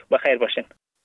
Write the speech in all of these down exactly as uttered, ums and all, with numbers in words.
بخیر باشین.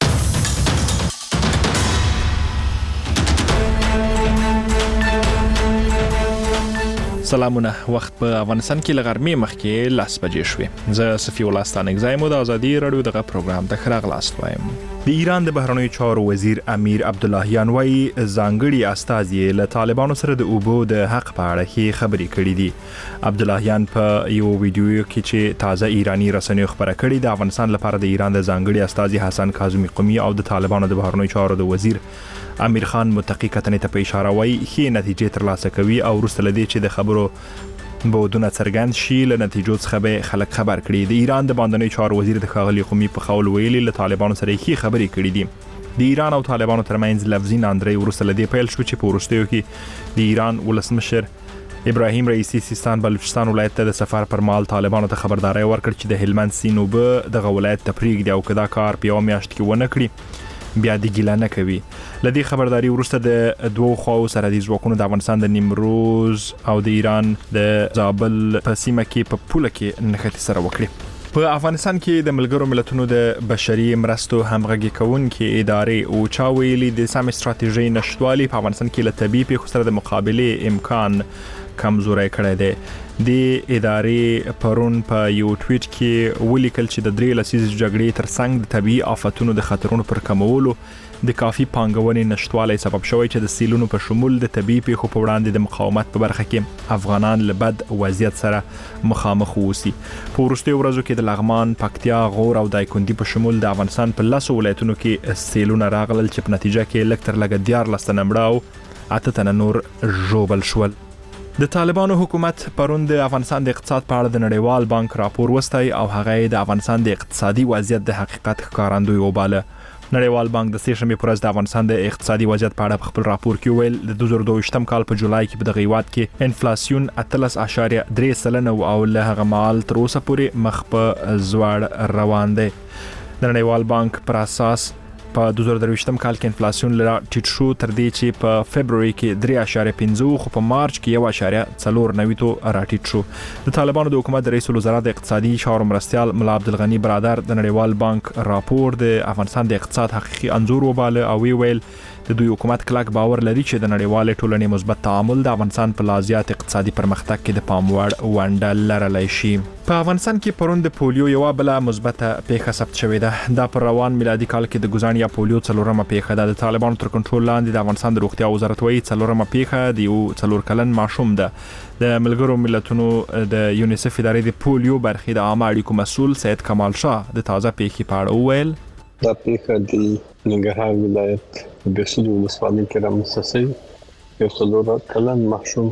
سلامونه. وخت په افغانستان کې لغرمې مخکې لاس بجې شوې. زه صفي الله ستانګزای مو د ازادي رادیو دغه پروګرام ته خراغلاست وایم. د ایران د بهرنیو چارو وزیر امیر عبداللهیان وايي ځانګړي استازي له طالبانو سره د اوبو د حق په اړه کې خبرې کړې دي. عبداللهیان په یو ویډیو کې چې تازه ایرانی رسنیو خبره کړې د افغانستان لپاره د ایران د ځانګړي استازي حسن کاظمی قمی او د طالبانو د بهرنیو چارو د وزیر امیر خان متقی کتنې ته په اشاره وایي ښې نتیجې ترلاسه کوي او وروسته لدی چې د خبرو بودونه څرګند شي له نتیجو څخه به خلک خبر کړي. د ایران د باندنی چارو وزیر د ښاغلي قمی په قول ویلي له طالبانو سره ښې خبرې کړې دي. د ایران او طالبانو ترمنځ لفظي ناندرۍ وروسته لدی پیل شو چې په وروستیو کې د ایران ولسمشر ابراهیم رئیسی سیستان بلوچستان ولایت ته د سفر پر مهال طالبانو ته خبرداري ورکړه چې د هلمند سیند اوبه دغه ولایت ته پرېږدي او که دا کار په یوه میاشت کې ونه کړي بیا د ګیله نه کوي. لدی خبرداري وروسته د دوو خواو سره د ځواکونو د افغانستان د نیمروز او د ایران د زابل په سیمه کې په پوله کې نښتې سره وکړي. په افغانستان کې د ملګرو ملتونو د بشري مرستو همغږي کوونکې ادارې او چا ویلي د سم استراتیژي نشټوالي په افغانستان کې له طبيعي پیښو سره د مقابله امکان کمزوري کړی دی. د ادارې پرون په یو ټویټ کې ولیکل چې د درې لسیزې جګړې ترڅنګ د طبيعي آفتونو د خطرونو پر کمولو د کافي پانګونې نشټوالي سبب شوی چې د سیلونو په شمول د طبيعي پیښو په وړاندې د مقاومت په برخه کې افغانان له بد وضعیت سره مخامخ ووسی. په وروستیو ورځو کې د لغمان، پکتیا، غور او دایکنډي په شمول د افغانستان په لاسو ولایتونو کې سیلونه راغلل چې په نتیجه کې لږ تر لږه دیارلس تنه مړه او اته تنه نور ژوبل شول. د طالبانو حکومت پرون د افغانستان د اقتصاد په اړه د نړیوال بانک راپور وستای او هغه د افغانستان د اقتصادي وضعیت د حقیقت ښکارندوی وباله. نړیوال بانک د سې شنبې پر ورځ د افغانستان د اقتصادي وضعیت په اړه خپل راپور کې ویل د دوه زره دوه ویشتم کال په جولای کې په دغه هیواد کې انفلاسیون اتلس اعشاریه درې سلنه او له هغه مهال تر اوسه پورې مخ په زوړ روان دی. د نړیوال بانک پر اساس په دوه زره درویشتم کال کې انفلاسیون لرا ټیټ شو تر دې چې په فبرवरी کې درې اعشاریه پنځه خو په مارچ کې یو اعشاریه څلور نوي تو راټیټ شو. د طالبانو د حکومت رئیس الوزرا د اقتصادي چارو مرستيال ملا عبدالغنی برادر د نړیوال بانک راپور د افغانستان د اقتصاد حقيقي انځور وباله او وی ویل د دوی حکومت کلک باور لري چې د نړیوال ټولنې مثبت تعامل د افغانستان په لازیات اقتصادي پرمختګ کې د پام وړ ونډه لرلی شي. په افغانستان کې پرون د پولیو یو بل مثبت پیښه ثبت شوې ده. دا پر روان میلادي کال کې د ګزان یا پولیو څلورمه پیښه ده. د طالبانو تر کنټرول لاندې د افغانستان د روغتیا وزارت وايي څلورمه پیښه د یو څلور کلن ماشوم ده. د ملګرو ملتونو د یونیسف ادارې د پولیو برخې د عامه اړیکو مسؤل سید کمال شاه د تازه پیښې په اړه وویل دا پیښه د ننګرهار ولایت د سود ولسوالۍ کې رامنځته شوې. یو څلور کلن ماشوم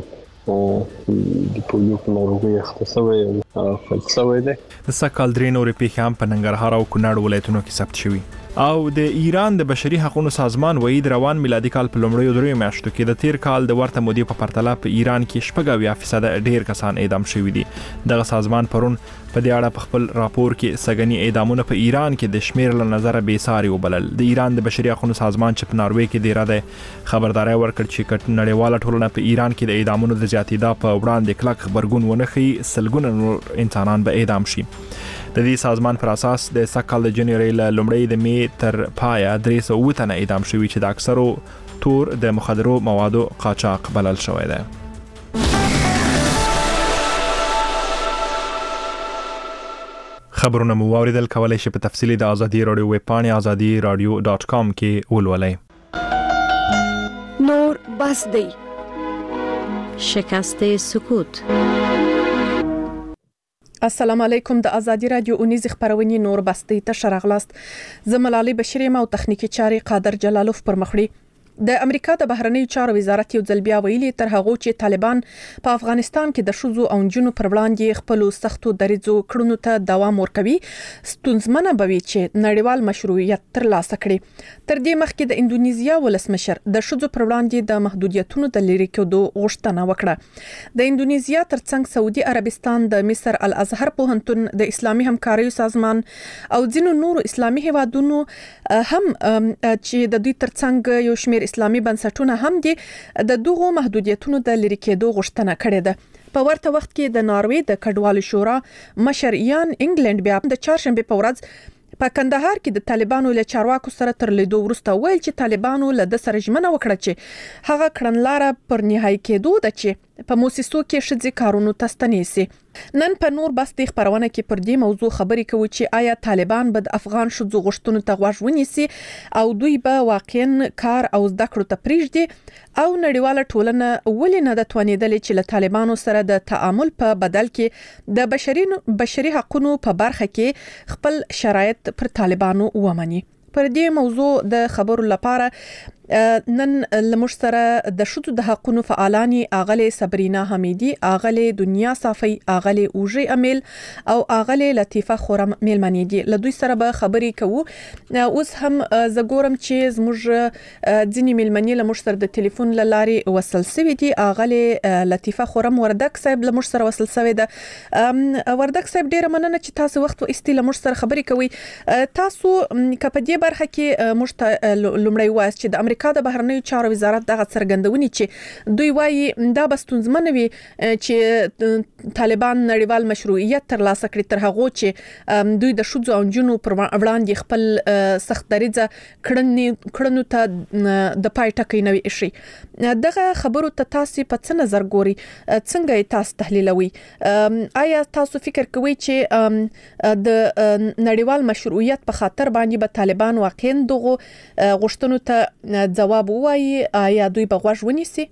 د پولیو په ناروغۍ اخته شوی او فلج شوی دی. د سکهال درې نورې پیښې هم په ننګرهار او کونړ ولایتونو کې ثبت شوي. او د ایران د بشري حقوقو سازمان وایي د روان میلادي کال په لومړیو دریو میاشتو کې د تیر کال د ورته مودې په پرتله په ایران کې شپږ اویا فیصد ډیر کسان اعدام شوي دي. دغه سازمان پرون په دې اړه په خپل راپور کې سګنی اعدامونه په ایران کې د شمیر له نظر به ساري وبلل. د ایران د بشري حقوقو سازمان چې په ناروې کې دی را ده خبرداري ورکړ چې کټ نړیواله ټولنه په ایران کې د اعدامونو د زیاتیدا په وړاندې کلک خبرګون ونخي سلګونه نور انسانان به اعدام شي. د دې سازمان پر اساس د سکهال د جنوري له لومړۍ د می تر پایا درې سوه تنه اعدام شوي چې د اکثرو تور د مخدرو موادو قاچاق بلل شوی دی. خبرونه مو واوریدل. کولای شئ په تفصیلی د ازادي رادیو ویب پاڼې ازادي رادیو ډاٹ کام کې ولولئ. نور بس دی شکست سکوت. السلام علیکم. د ازادي رادیو اونیز خبرونې نور بستی ته شرغلاست. زملالي بشری او تخنیکی چاري قادر جلالوف پر مخړي. د امریکا د بهرنیو چارو وزارت یو ځل بیا ویلي تر هغه چې طالبان په افغانستان کې د شوزو او جنونو پر وړاندې خپل سختو دریځو کړنو ته دوام ورکوي ستونزمنه بوي چې نړیوال مشروعیت ترلاسه کړي. تر دې مخکې د انډونیزیا ولسمشر د شوزو پر وړاندې د محدودیتونو د لری کېدو غوښتنه وکړه. د انډونیزیا ترڅنګ سعودي عربستان، د مصر الازهر پوهنتون، د اسلامي همکاریو سازمان او ځینو نورو اسلامي هیوادونو هم چې د دوی ترڅنګ یو شمېر اسلامي بنسټونه هم دي د دغو محدودیتونو د لری کېدو غوښتنه کړې ده. په ورته وخت کې د ناروې د کډوالو شورا مشر یان انګلند بیا د چهارشنبه په ورځ په کندهار کې د طالبانو له چارواکو سره تر لیدو وروسته ویل چې طالبانو له د سره ژمنه وکړه چې هغه کړنلاره پر نهایی کېدو ده چې په موسسو کې شذې کارونو تستنیسي. نن په نور بس د خبرونه کې پر دې موضوع خبرې کوي چې آیا طالبان به د افغان شذو غشتونو ته غوږ ونیسي او دوی به واقعا کار او زده کړو ته پریږدي او نړیواله ټولنه ولې نه د توانیدلې چې له طالبانو سره د تعامل په بدل کې د بشري بشري حقوقو په برخه کې خپل شرایط پر طالبانو ومني. پر دې موضوع د خبرو لپاره نن لمش سره د شذو د حقوقو فعالانی اغله صبرینا حمیدی، اغله دنیا صافی، اغله اوجی امیل او اغله لطیفه خورم میلمنی دي. له دوی سره به خبرې کوو. اوس هم زګورم چې زموږ ځینی میلمنی لمش سره د ټلیفون لارې وصل سوي دي. اغله لطیفه خورم وردک صاحب لمش سره وصل سوي ده. وردک صاحب ډیره مننه چې تاسو وخت و استي لمش سره خبرې کوي. تاسو کپدی برخه کې مشت لومړی وایي چې د امریکا د بهرنیو چارو وزارت دغه څرګندونی چې دوی وایي دا بستونزمن وي چې طالبان نړیوال مشروعیت ترلاسه کړي تر هغه چې دوی د شذو او جنو پر وړاندې خپل سخت دریځه کړنې کړنو ته د پای ټکی نوي شي. دغه خبرو ته تاسو په څه نظر ګوري؟ څنګه تاسو تحلیلوي؟ آیا تاسو فکر کوئ چې د نړیوال مشروعیت په خاطر باندې به طالبان واقعا دغه غوښتنو ته جواب وایي؟ آیا دوی به غوږ ونیسي؟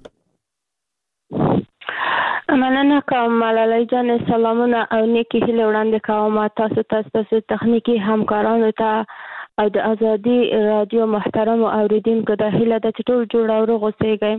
مننه کوم ملالۍ جان، سلامونه او نیکی هیله وړاندې کوم تاسو تاسو تخنیکی همکارانو ته او د ازادي رادیو محترم اوریدونکو ته هیله ده چې ټول جوړ او روغ اوسئ.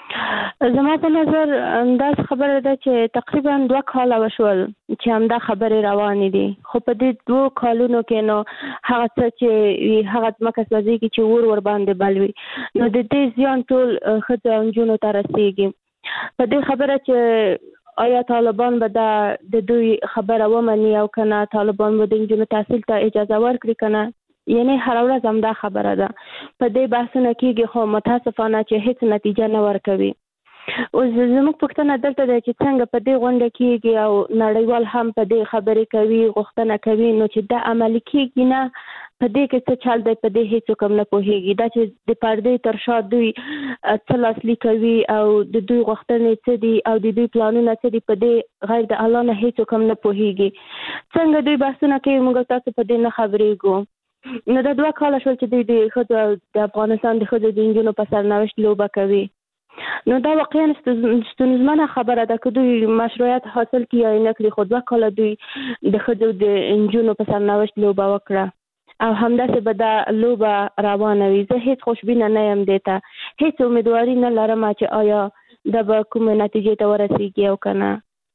زما په نظر انداز خبره ده چې تقریبا دوه کاله وشول چې همدا خبرې روانې دي، خو په دې دوه کالونو کې نو هغه څه چې هغه ځمکه سوځېږي چې ور ور باندې بل وي، نو د دې زیان ټول ښځو او نجونو ته رسېږي. په دې خبره چې آیا طالبان به د دوی خبره ومني او کنه طالبان به د نجونو تحصیل ته اجازه ورکړي کنه، یعنی هر ورځ هم دا خبره ده. په دې بحثونه کېږي خو متاسفانه چې هیڅ نتیجه نه ورکوي. اوس زموږ پوښتنه دلته ده چې څنګه په دې غونډه کېږي او نړیوال هم په دې خبرې کوي، غوښتنه کوي، نو چې دا عملي کېږي نه، په دې کې څه چل دی، په دې هیڅ کوم نه پوهیږي. دا چې د پردې تر شا دوی څه لاسلیک کوي او د دوی غوښتنې څه دي او د دوی پلانونه څه دي، په دې غیر د الله نه هیڅ کوم نه پوهیږي. څنګه دوی بحثونه کوي، موږ تاسو په دې نه خبرېږو. نو دا دوه کاله شول چې دوی د ښځو د افغانستان د ښځو د نجونو په سرنوشت لوبه کوي. نو دا واقعا ستونزمنه خبره ده که دوی مشروعیت حاصل کړي یا نه کړي، خو دوه کاله دوی د ښځو د نجونو په سرنوشت لوبه وکړه او همداسې به دا لوبه روانه وي. زه هیڅ خوشبینه نه یم دې ته، هیڅ امیدواري نه لرم چې آیا دا به کومې نتیجې ته ورسیږي او که نه.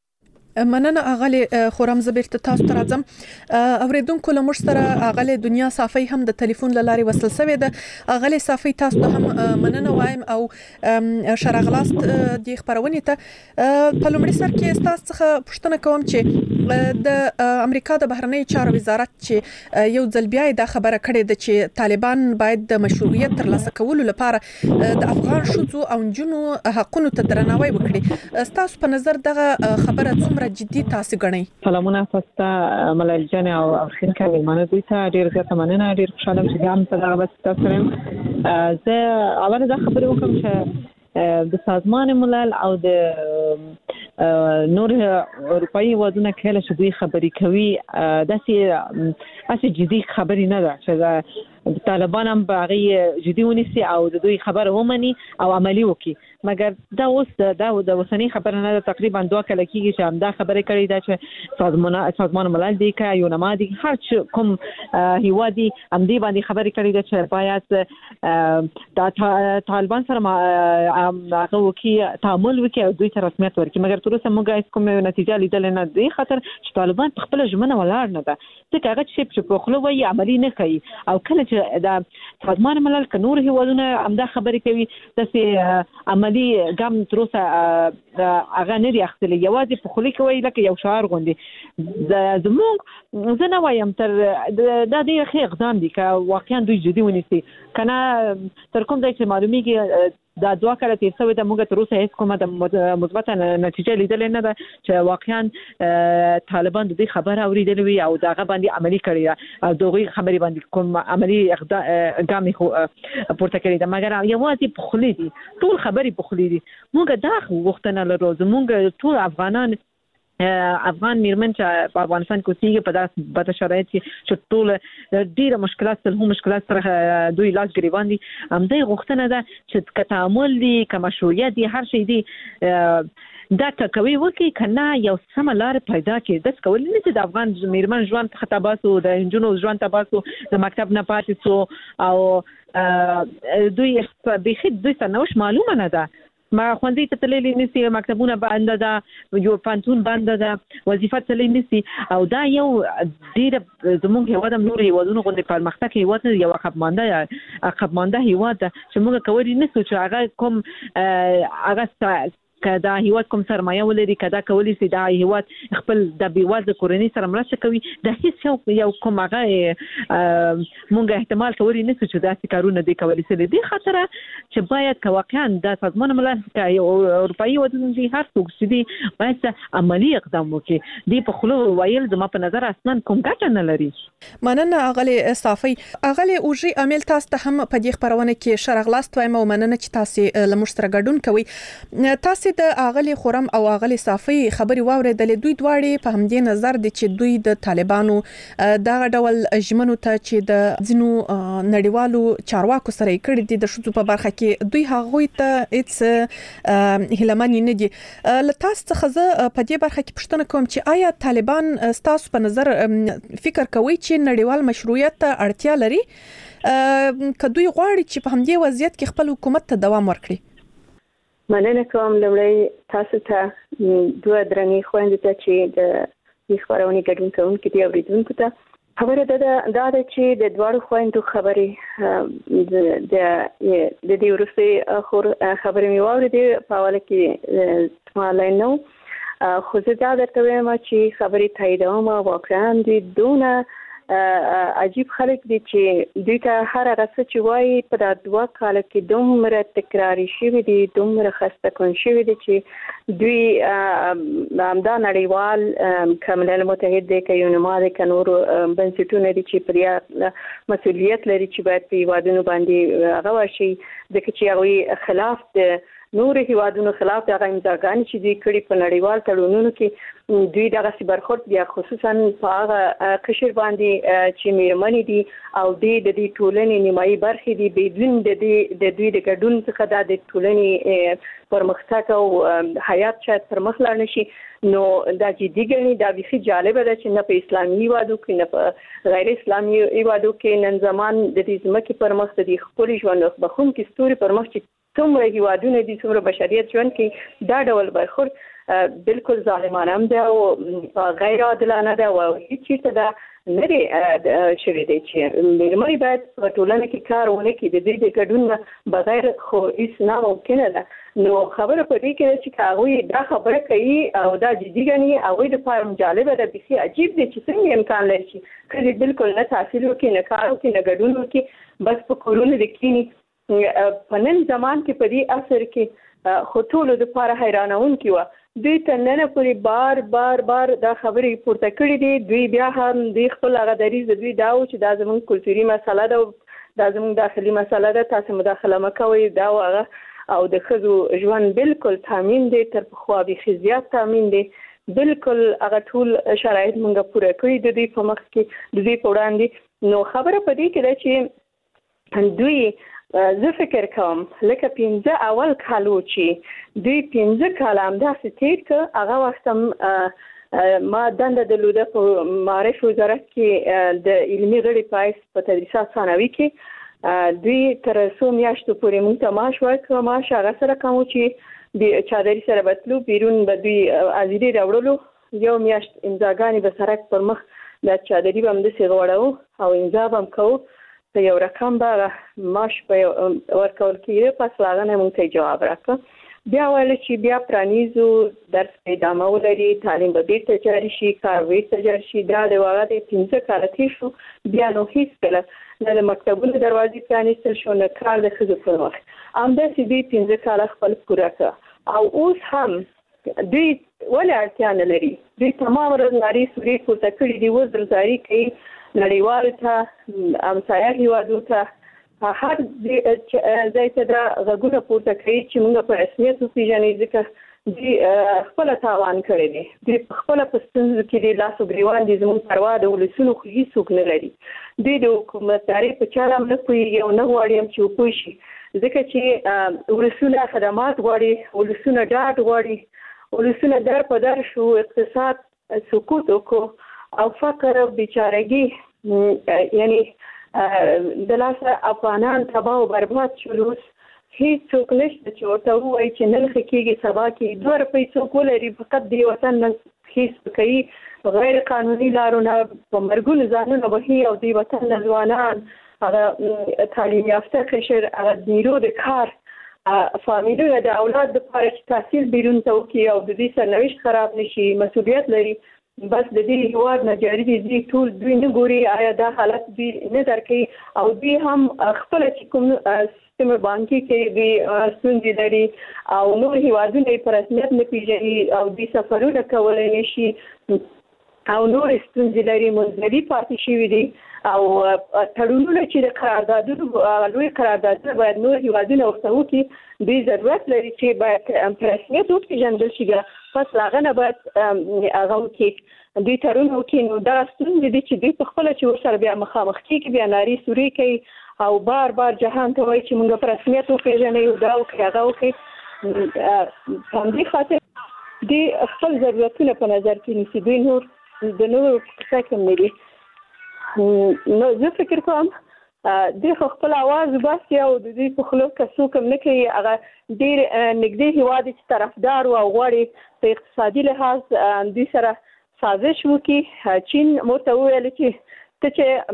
مننه اغله خورم زبیر ته تاسو ته راځم. اوریدونکو له موږ سره اغله دنیا صافی هم د ټلیفون لارې وصل سوي ده. اغله صافی تاسو ته هم مننه وایم او شرغلاست د خبرونه ته په لومړي سر کې تاسو څخه پوښتنه کوم چې د امریکا د بهرنیو چارو وزارت چې یو ځل بیا د خبره کړې ده چې طالبان باید د مشروعیت ترلاسه کولو لپاره د افغان شذو او نجونو حقوقو ته درناوی وکړي. تاسو په نظر دغه خبره څومره جدي تاسو غنئ؟ سلامونه تاسو ته ملال جان او اخر کله مننه دوی ته ډیر زیاته مننه، ډیر خوشاله یم چې هم څنګه بس تاسو سره زه اول دا خبرې وکم چې د سازمان ملل او د نور اروپאי ودونه کله چې دوی خبرې کوي داسې اسی جدي خبرې نه ده چې طالبان هم باغی جدي ونیسي او د دوی خبره ومني او عملی وکړي، مګر دا اوس دا د وسنی خبره نه ده. تقریبا دوه کله کېږي چې هم دا خبره کړې ده چې سازمان سازمان ملل دی که یونما دی هر کوم هیوادي هم دی باندې خبره کړې ده چې باید د طالبان سره هغه وکړي، تعامل وکړي او دوی ته رسمیت ورکړي، مګر تر اوسه موږ هیڅ کومه نتیجه لیدلې نه ده، خاطر چې طالبان په خپل ژمنه ولاړ نه ده. ځکه هغه چې په خوله وایي عملي نه کوي او کله چې د سازمان ملل که نور هیوادونه همدا خبرې کوي داسې عملي ګام تر اوسه هغه نه دي اخیستلی، یوازې په خوله کې وایي لکه یو شعار غوندې. زموږ زه نه وایم تر دا ډېر ښه اقدام دی که واقعا دوی جدي ونیسي، که نه تر کوم ځای چې معلومیږي دا دوه کاله تیر شوی د موږ تر اوسه هیڅ کومه د مثبت نتیجه لیدل نه ده چې واقعا طالبان د دې خبره اوریدلې وي او داغه باندې عملی کړی او دغه خبرې باندې کوم عملی اقدام پورته کړی ده مګر یوازې په خلی دي ټول خبرې په خلی دي موږ دا وختونه لرو زموږ ټول افغانان افغان میرمن چې په افغانستان کې اوسېږي په داسې بد شرایط کې چې ټول ډېر مشکلات سره هم مشکلات سره دوی لاس ګریوان دي همدې غوښتنه ده چې که تعامل دي که مشروعیت دي هر شی دي دا ټاکوي وکړي کنه یو سم لار پیدا کړي د کول نه چې د افغان میرمن ژوند ته تباسو د انجونو ژوند ته تباسو د مکتب نه پاتې سو او دوی به دوی څه نوش معلومه نه ده ما خوندې ته تللی نسی مکتبونه بند ده یو پانتون بند ده وظیفه تللی نسی او دا یو ډیر زموږ هیواد نور هیوادونو غوندې پرمختګ هیواد یو عقبمانده عقبمانده هیواد چې موږ کولی نسو چې هغه کوم هغه کدا هیواد کوم سرمایه ولري کدا کولی سي دا هیواد خپل د بیوازه کورنۍ سره مرسته کوي د هیڅ یو یو کوم هغه مونږ احتمال کولی نه چې دا کارونه دي کولی سي دي خاطر چې باید که واقعا د سازمان ملل کې اروپאי ودونه دي هر څوک چې دي باید عملی اقدام وکړي دی په خلو وایل زما په نظر اصلا کوم ګټه نه لري مننه اغلی صافي اغلی اوجي امیل تاسو ته هم په دې خبرونه کې شرغلاست وایم او مننه چې تاسو لمشتره ګډون کوي تاسو د اغلی خورم او اغلی صافي خبري واوریدلې دوی دواړي په همدې نظر دي چې دوی د طالبانو دغه ډول ژمنو ته چې د ځینو نړیوالو چارواکو سره کړي دي د شذو په برخه کې دوی هغوی ته هیڅ هلمانی نه دي لتاس څخه زه په دې برخه کې پوښتنه کوم چې آیا طالبان ستاسو په نظر فکر کوي چې نړیوال مشروعیت ته اړتیا لري که دوی غواړي چې په همدې وضعیت کې خپل حکومت ته دوام ورکړي مننه کوم لومړی تاسو ته دوه درنې خويندې ته چې د دې خبرونې ګډون کوونکي دي اوریدونکو ته خبره ده دا ده چې د دوه خويندو خبرې د د دې ورسته خور خبرې مې واورېدې په حواله کې مالای نو خو زه دا درته وایم چې خبرې تاییدوم واقعا دوی دونه عجیب خلک دي چې دوی ته هر هغه څه چې وایي په دا دوه کاله کې دومره تکراري شوي دي دومره خسته کن شوي دي چې دوی همدا نړیوال که ملل متحد دی که یونما دی که نورو بنسټونه دي چې پر مسؤلیت لري چې باید په هیوادونو باندې هغه وشي ځکه چې هغوی خلاف د نور هیوادونو خلاف د امضاګانې چې دوی کړي په نړیوال تړونونو کې دوی دغه برخورد بیا خصوصا په هغه قشر باندې چې میرمنې دي او د دې ټولنې نیمایي برخې دي بدون د دې د دوی د ګډون څخه د ټولنې پرمختګ او حیات شاید پرمخ لاړ نشي نو دا جدي ګڼي دا به جالبه ده چې نه په اسلامي هیوادو کې نه په غیر اسلامي هیوادو کې نن زمان د دې ځمکې پرمخ د خپل ژوند بخون کې ستوري پرمخ چې څومره هیوادونه دي څومره بشریت ژوند کې دا ډول برخورد بالکل ظالمانه هم ده او غیر عادلانه ده او هیڅ چیرته ده نه دی شوی دی چې میرمنې باید په ټولنه کې کار ونه کړي د دې د ګډون بغیر خو هیڅ ناممکنه ده نو خبره په دې کې چې هغوی دا خبره کوي او دا جدي ګڼي هغوی دپاره جالبه ده بیخي عجیب دی چې څنګه امکان لري چې ښځې بالکل نه تحصیل وکړي نه کار وکړي نه ګډون وکړي بس په کورونو د کښېني په نن زمان کې په دې عصر کې خو ټولو دپاره حیرانونکي وه دوی تر ننه پورې بار بار بار دا خبرې پورته کړي دي دوی بیا هم دوی خپل هغه دریځ د دوی دا و چې دا زموږ کلتوري مسله ده دا زموږ داخلي مسله ده تاسو مداخله مه کوئ دا و هغه او د ښځو ژوند بالکل تامین دی تر پخوا بیخي زیات تامین دی بالکل هغه ټول شرایط موږ پوره کړي د دوی په مخ کې د دوی په وړاندې نو خبره په دې کې ده چې دوی زه فکر کوم لکه پنځه اول کالو چې دوی پنځه کاله همداسې تېر کړه هغه وخت هم ما دنده درلوده په معارف وزارت کې د علمي غړي په حیث په تدریسات ثانوي کې دوی تر څو میاشتو پورې موږ ته معاش ورکړه معاش هغه سره کوم چې د چادري سره بتلو بیرون به دوی ازادي راوړلو یو میاشت امضاګانې به سرک پر مخ د چادري به همداسې غوړو او امضا به هم کوو په یو رقم به معاش به ورکول کېده پس له هغه نه موږ ته جواب راکړه بیا ویل چې بیا پرانیزو درس به ادامه ولري تعلیم به بیرته جاري شي کار بیرته جاري شي دا د هغه د پنځه کاله تېر شو بیا نو هېڅکله نه د مکتبونو دروازې پرانیستل شو نه کار د ښځو پر مخ همداسې دوی پنځه کاله خپل پوره کړ او اوس هم دوی ولې اړتیا نه لري. دوی تمام ورځ نارې سورې پورته کړي دي، وزرزاري کوي نړیوالو ته، همسایه هیوادو ته، هر ځای ته دا غږونه پورته کوي چې موږ په رسمیت وپېژنئ، ځکه دوی خپله تاوان کړی دی. دوی په خپله په ستونزو کې دي لاس و ګریوان دي، زموږ پروا د ولسونو خو هېڅوک نه لري. دوی د حکومتدارۍ په چاره هم نه پوهېږي او نه غواړي هم چې وپوه شي، ځکه چې ولسونه خدمات غواړي، ولسونه ډاډ غواړي، ولسونه در په در شو، اقتصاد سقوط وکړو او فقر او بیچارګي یعنی د لاسه افغانان تباه او برباد شول. اوس هیڅوک نشته چې ورته ووایي چې نن ښه کېږي سبا کېږي. دوه روپۍ څوک ولري فقط د وطن نه هېڅ کوي، غیر قانوني لارو نه په مرګونو ځانونه وهي او د وطن نه ځوانان، هغه تعلیم یافته قشر، هغه نیرو د کار فامیلونه د اولاد لپاره چې تحصیل بیرون ته وکړي او د دې سرنوشت خراب نشي، مسؤلیت لري. بس د دې هیواد نه جاري دي، دوی ټول دوی نه ګوري آیا دا حالت دوی نه درک کوي او دوی هم خپله چې کوم سیستم بانکي کې دوی ستونزې لري او نور هیوادونه یې په رسمیت نه پېژني او دوی سفرونه کولی نه شي او نور ستونزې لري، منځلي پاتې شوي دي او تړونونه چې د قراردادونو لوی قراردادونه باید نور هیوادونه ورته وکړي، دوی ضرورت لري چې باید په رسمیت وپېژندل شي، پس له هغه نه باید هغه وکړي، دوی تړون وکړي. نو دا ستونزې دي چې دوی په خپله چې ورسره بیا مخامخ کېږي، بیا نارې سورې کوي او بار بار جهان ته وایي چې موږ په رسمیت وپېژنئ او دا وکړي هغه وکړي. په همدې خاطر دوی خپل ضرورتونه په نظر کې نیسي، دوی نور د نورو کیسه کې نه دي. نو زه فکر کوم دوی خو خپل اواز وباسي او د دوی په خوله که څوک هم نه کوي، هغه ډېر نږدې هېواد چې طرفدار و او غواړي په اقتصادي لحاظ دوی سره سازش وکړي. چین ورته وویل چې ته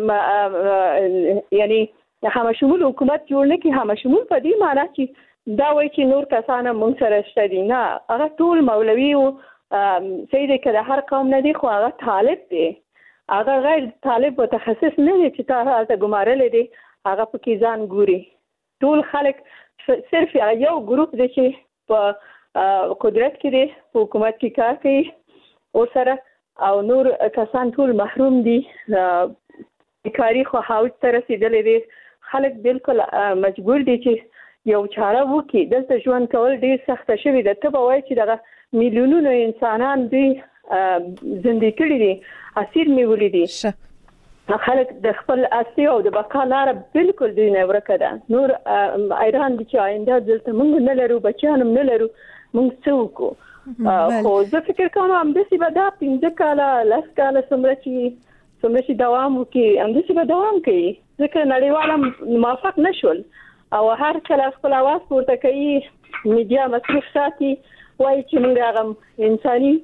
چې یعنی همه شمول حکومت جوړ نه کړي، همه شمول په دې معنا چې دا وایي چې نور کسان هم موږ سره شته دي، نه، هغه ټول مولوي و صحیح دی که د هر قوم نه دی، خو هغه طالب دی، هغه غیر طالب متخصص نه دی چې تا هلته ګمارلی دی، هغه پکې ځان ګوري. ټول خلک صرف یو ګروپ دی چې په قدرت کې دی، په حکومت کې کار کوي ورسره، او نور کسان ټول محروم دي، بیکاري خو حوج ته رسېدلی دی. خلک بالکل مجبور دي چې یو چاره وکړي. دلته ژوند کول ډېر سخته شوي ده. ته به وایې چې دغه میلیونونو انسانان دوی زندې کړي دي، اسیر نیولي دي، خلک د خپل اصلي او د بقا لاره بالکل دوی نه ورکه ده. نور ایران دي چې آینده دلته موږ نه لرو، بچیان هم نه لرو، موږ څه وکړو؟ خو زه فکر کوم همداسې به دا پنځه کاله لس کاله څومره چې څومره چې دوام وکړي همداسې به دوام کوي، ځکه نړیوال هم موافق نه شول او هر کله خپل اواز پورته کوي، میډیا مصروف ساتي، وایي چې موږ هغه انساني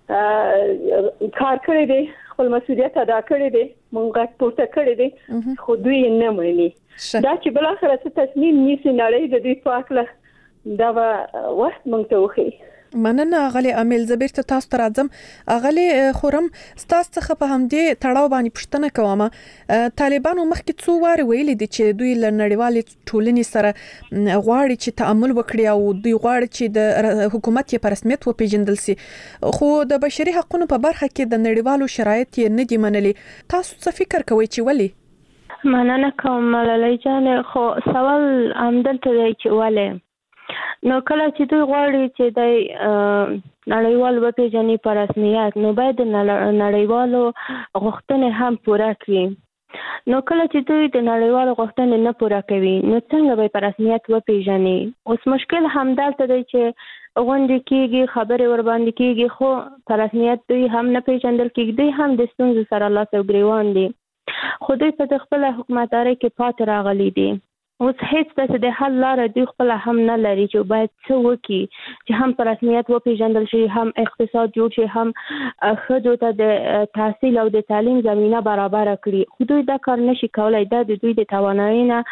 کار کړی دی، خپل مسؤلیت ادا کړی دی، موږ غږ پورته کړی دی، خو دوی نه مني. دا چې بالاخره څه تصمیم نیسي نړۍ د دوی په هکله، دا به وخت موږ ته وښیي. مننه اغلی امیل. زه بیرته تاسو ته راځم. اغلی خورم ستاسو څخه په همدې تړاو باندې پوښتنه کوم. طالبانو مخکې څو واره ویلي دي چې دوی له نړیوالې ټولنې سره غواړي چې تعامل وکړي او دوی غواړي چې د حکومت یې په رسمیت وپېژندل سي، خو د بشري حقوقو په برخه کې د نړیوالو شرایط یې نه دي منلي. تاسو څه فکر کوئ چې ولې؟ مننه کوم ملالۍ جان. خو سوال همدلته دی چې ولې نو کله چې دوی غواړي چې د نړیوال وپېژني په رسمیت، نو باید د نړیوالو غوښتنې هم پوره کړي. نو کله چې دوی د نړیوالو غوښتنې نه پوره کوي، نو څنګه به په رسمیت وپېژني؟ اوس مشکل همدلته دی چې غونډې کېږي، خبرې ورباندې کېږي، خو په رسمیت دوی هم نه پېژندل کېږي، دوی هم د ستونزو سره لاس او ګریوان دي، خو دوی په خپله حکومتدارۍ کې پاتې راغلي دي. اوس هیڅ داسې د حل لاره دوی خپله هم نه لري چې باید څه وکړي چې هم په رسمیت وپېژندل شي، هم اقتصاد جوړ شي، هم ښځو ته د تحصیل او د تعلیم زمینه برابره کړي. خو دوی دا کار نشي کولی. دا د دوی د توانایۍ نه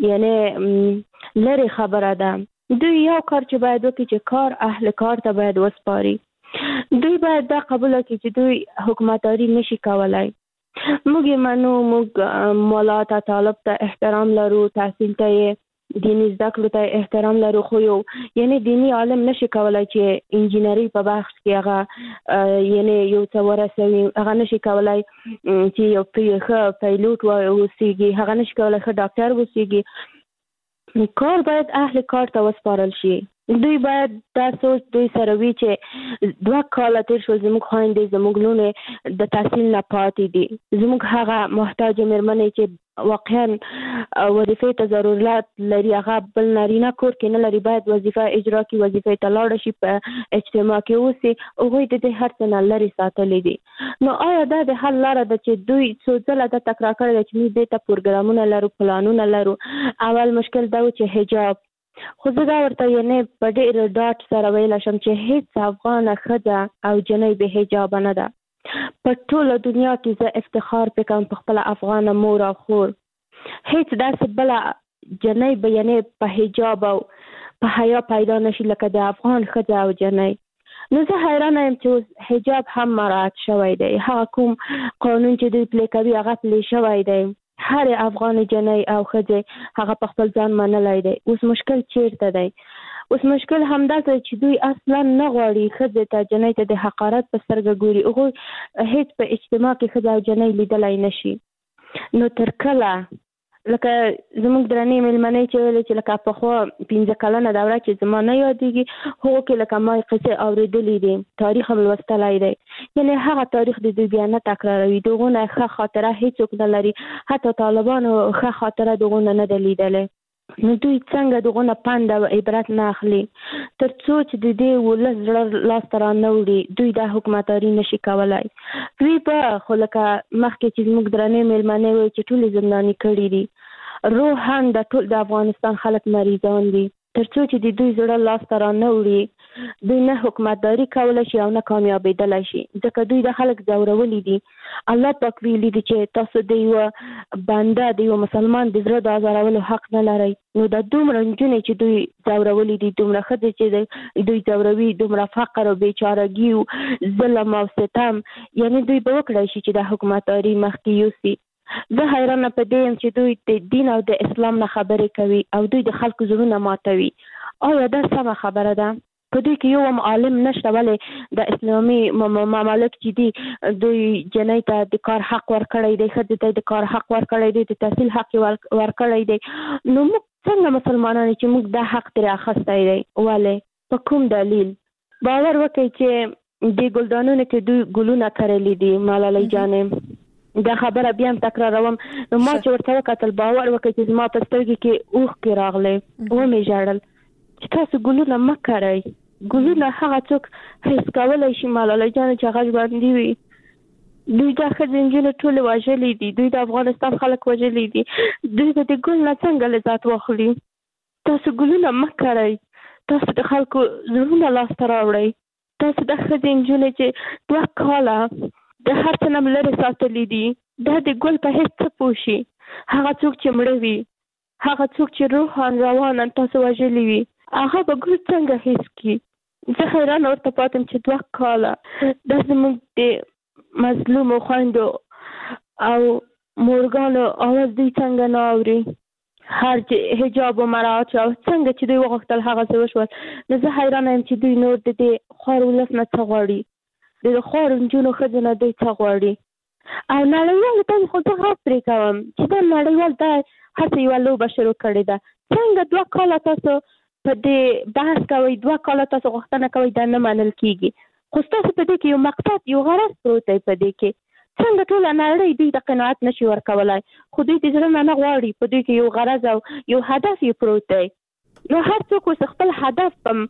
یعنې لرې خبره ده. دوی یو کار چې باید وکړي چې کار اهل کار ته باید وسپاري. دوی باید دا قبول کړي چې دوی حکومتداري نشي کولی. موږ یې منو، موږ مولا ته طالب ته احترام لرو، تحصیل ته یې دینی زده کړو ته احترام لرو، خو یو یعنی دینی عالم نشي کولای چې انجینری په بحث کې هغه یعنی یو څه ورسوي، هغه نشي کولای چې یو ښه پیلوټ وسیږي، هغه نشي کولای ښه ډاکټر وسیږي. کار باید اهل کار ته وسپارل شي. دوی باید دا سوچ دوی سره وي چې دوه کاله تیر شو زموږ خویندې زموږ لونې د تحصیل نه پاتې دي، زموږ هغه محتاج مېرمنې چې واقعا وظیفې ته ضرورت لري هغه بل نارینه کور کې نه لري، باید وظیفه اجرا کړي، وظیفې ته لاړ شي، په اجتماع کې اوسي، هغوی د دې هر څه نه لرې ساتلي دي. نو آیا دا د حل لاره ده چې دوی څو ځله دا تکرار کړی ده چې موږ دې ته پروګرامونه لرو، پلانونه لرو؟ اول مشکل دا و چې حجاب، خو زه دا ورته یعنې په ډېر ډاټ سره ویلی شم چې هېڅ افغانه ښځه او جنۍ بې حجابه نه ده. په ټوله دنیا کې زه افتخار پې کوم په خپله افغانه مور او خور. هېڅ داسې بله جنۍ به یعنې په حجاب او په حیا پیدا نشي لکه د افغان ښځه او جنۍ. نو زه حیرانه یم چې اوس حجاب هم مراعات شوی دی، هغه کوم قانون چې دوی پلی کوي هغه پلی شوی دی، هر افغان جنۍ او ښځې هغه په خپل ځان منلی دی. اوس مشکل چیرته دی؟ اوس مشکل همدلته چې دوی اصلا نه غواړي ښځې ته جنۍ ته د حقارت په سترګه ګوري، هغوی هېڅ په اجتماع کې ښځه او جنۍ لیدلی نه شي. نو تر کله لکه زموږ درنې مېلمنۍ چې ویلې چې لکه پخوا پنځه کلنه دوره چې زما نه یادېږي، هغو کې لکه ما قصې اورېدلې دي، تاریخ هم لوستلی دی، یعنې هغه تاریخ د دوی بیا نه تکراروي، د هغو نه ښه خاطره هېڅوک نه لري، حتی طالبانو ښه خاطره د هغو نه نه ده لیدلی. نو دوی څنګه د هغو نه پند او عبرت نه اخلي؟ تر څو چې د دې ولس زړه لاسته را نه وړي دوی دا حکومتداري نشي کولی. دوی به خو لکه مخکې چې زموږ درنې مېلمنې وایي چې ټولې زنداني کړي دي، روحاً د ټول د افغانستان خلک مریضان دي. تر څو چې د دوی زړه لاسته را نه وړي دوی نه حکومتداري کولی شي او نه کامیابېدلی شي، ځکه دوی د خلک ځورولي دي. الله پاک ویلي دي چې تاسو د یوه بنده د یوه مسلمان د زړه د ازارولو حق نه لرئ. نو د دومره نجونې چې دوی ځورولي دي، دومره ښځې چې دوی ځوروي، دومره فقر او بېچارګي او ظلم او ستم، یعنې دوی به وکړی شي چې د حکومتداري مخکې یوسي. زه حیرانه په دې یم چې دوی د دین او د اسلام نه خبرې کوي او دوی د خلکو زړونه ماتوي. آیا دا سمه خبره ده؟ په دوی کې یو هم عالم نشته، ولې د اسلامي ممالک چې دي دوی جنۍ ته د کار حق ورکړی دی، ښځې ته د کار حق ورکړی دی، د تحصیل حق ورکړی دی. نو موږ څنګه مسلمانان چې موږ دا حق ترې اخیستی دی؟ ولې؟ په کوم دلیل؟ باور وکړئ چې د ګلدانونو کې دوی ګلونه کرلي دي. ملالۍ جانې دا خبره بیا هم تکراروم، نو ما چې ورته وکتل باور وکړئ چې زما په سترګې کې اوښکې راغلی، ومې ژړل چې تاسو ګلونه مه کرئ. ګلونه هغه څوک حس کولی شي ملالۍ جانې چې هغه ژوندي وي. دوی دا ښځې نجونې ټولې وژلې دي، دوی د افغانستان خلک وژلي دي، دوی به د ګل نه څنګه لذت واخلي؟ تاسو ګلونه مه کرئ، تاسو د خلکو زړونه لاسته راوړئ. تاسو د ښځې نجونې چې دوه کاله د هر څه نه لرې ساتلي دي، دا د ګل په هېڅ څه پوه شي؟ هغه څوک چې مړه وي، هغه څوک چې روحان روانن تاسو وژلي وي، هغه به ګل څنګه حس کړي؟ زه حیرانه ورته پاتې یم چې دوه کاله دا زموږ د مظلومو خویندو او مورګانو اواز دوی څنګه نه اوري؟ هر چې حجاب و مراعات شو او څنګه چې دوی وغوښتل هغه څه وشول. نو زه حیرانه یم چې دوی نور د دې خوار ولس نه څه غواړي، د خوارو نجونو ښځو نه دوی څه غواړي؟ او نړیوالو ته خو زه غږ پرې کوم چې دا نړیوال دا هسې یوه لوبه شروع کړې ده. څنګه دوه کاله تاسو په دې بحث کوئ، دوه کاله تاسو غوښتنه کوئ دا نه منل کېږي، خو ستاسو په دې کې یو مقصد یو غرض پروت دی. په دې کې څنګه ټوله نړۍ دوی د قناعت نشي ورکولی، خو دوی د زړه نه نه غواړي، په دوی کې یو غرض او یو هدف یې پروت دی. نو هر څوک اوس خپل هدف په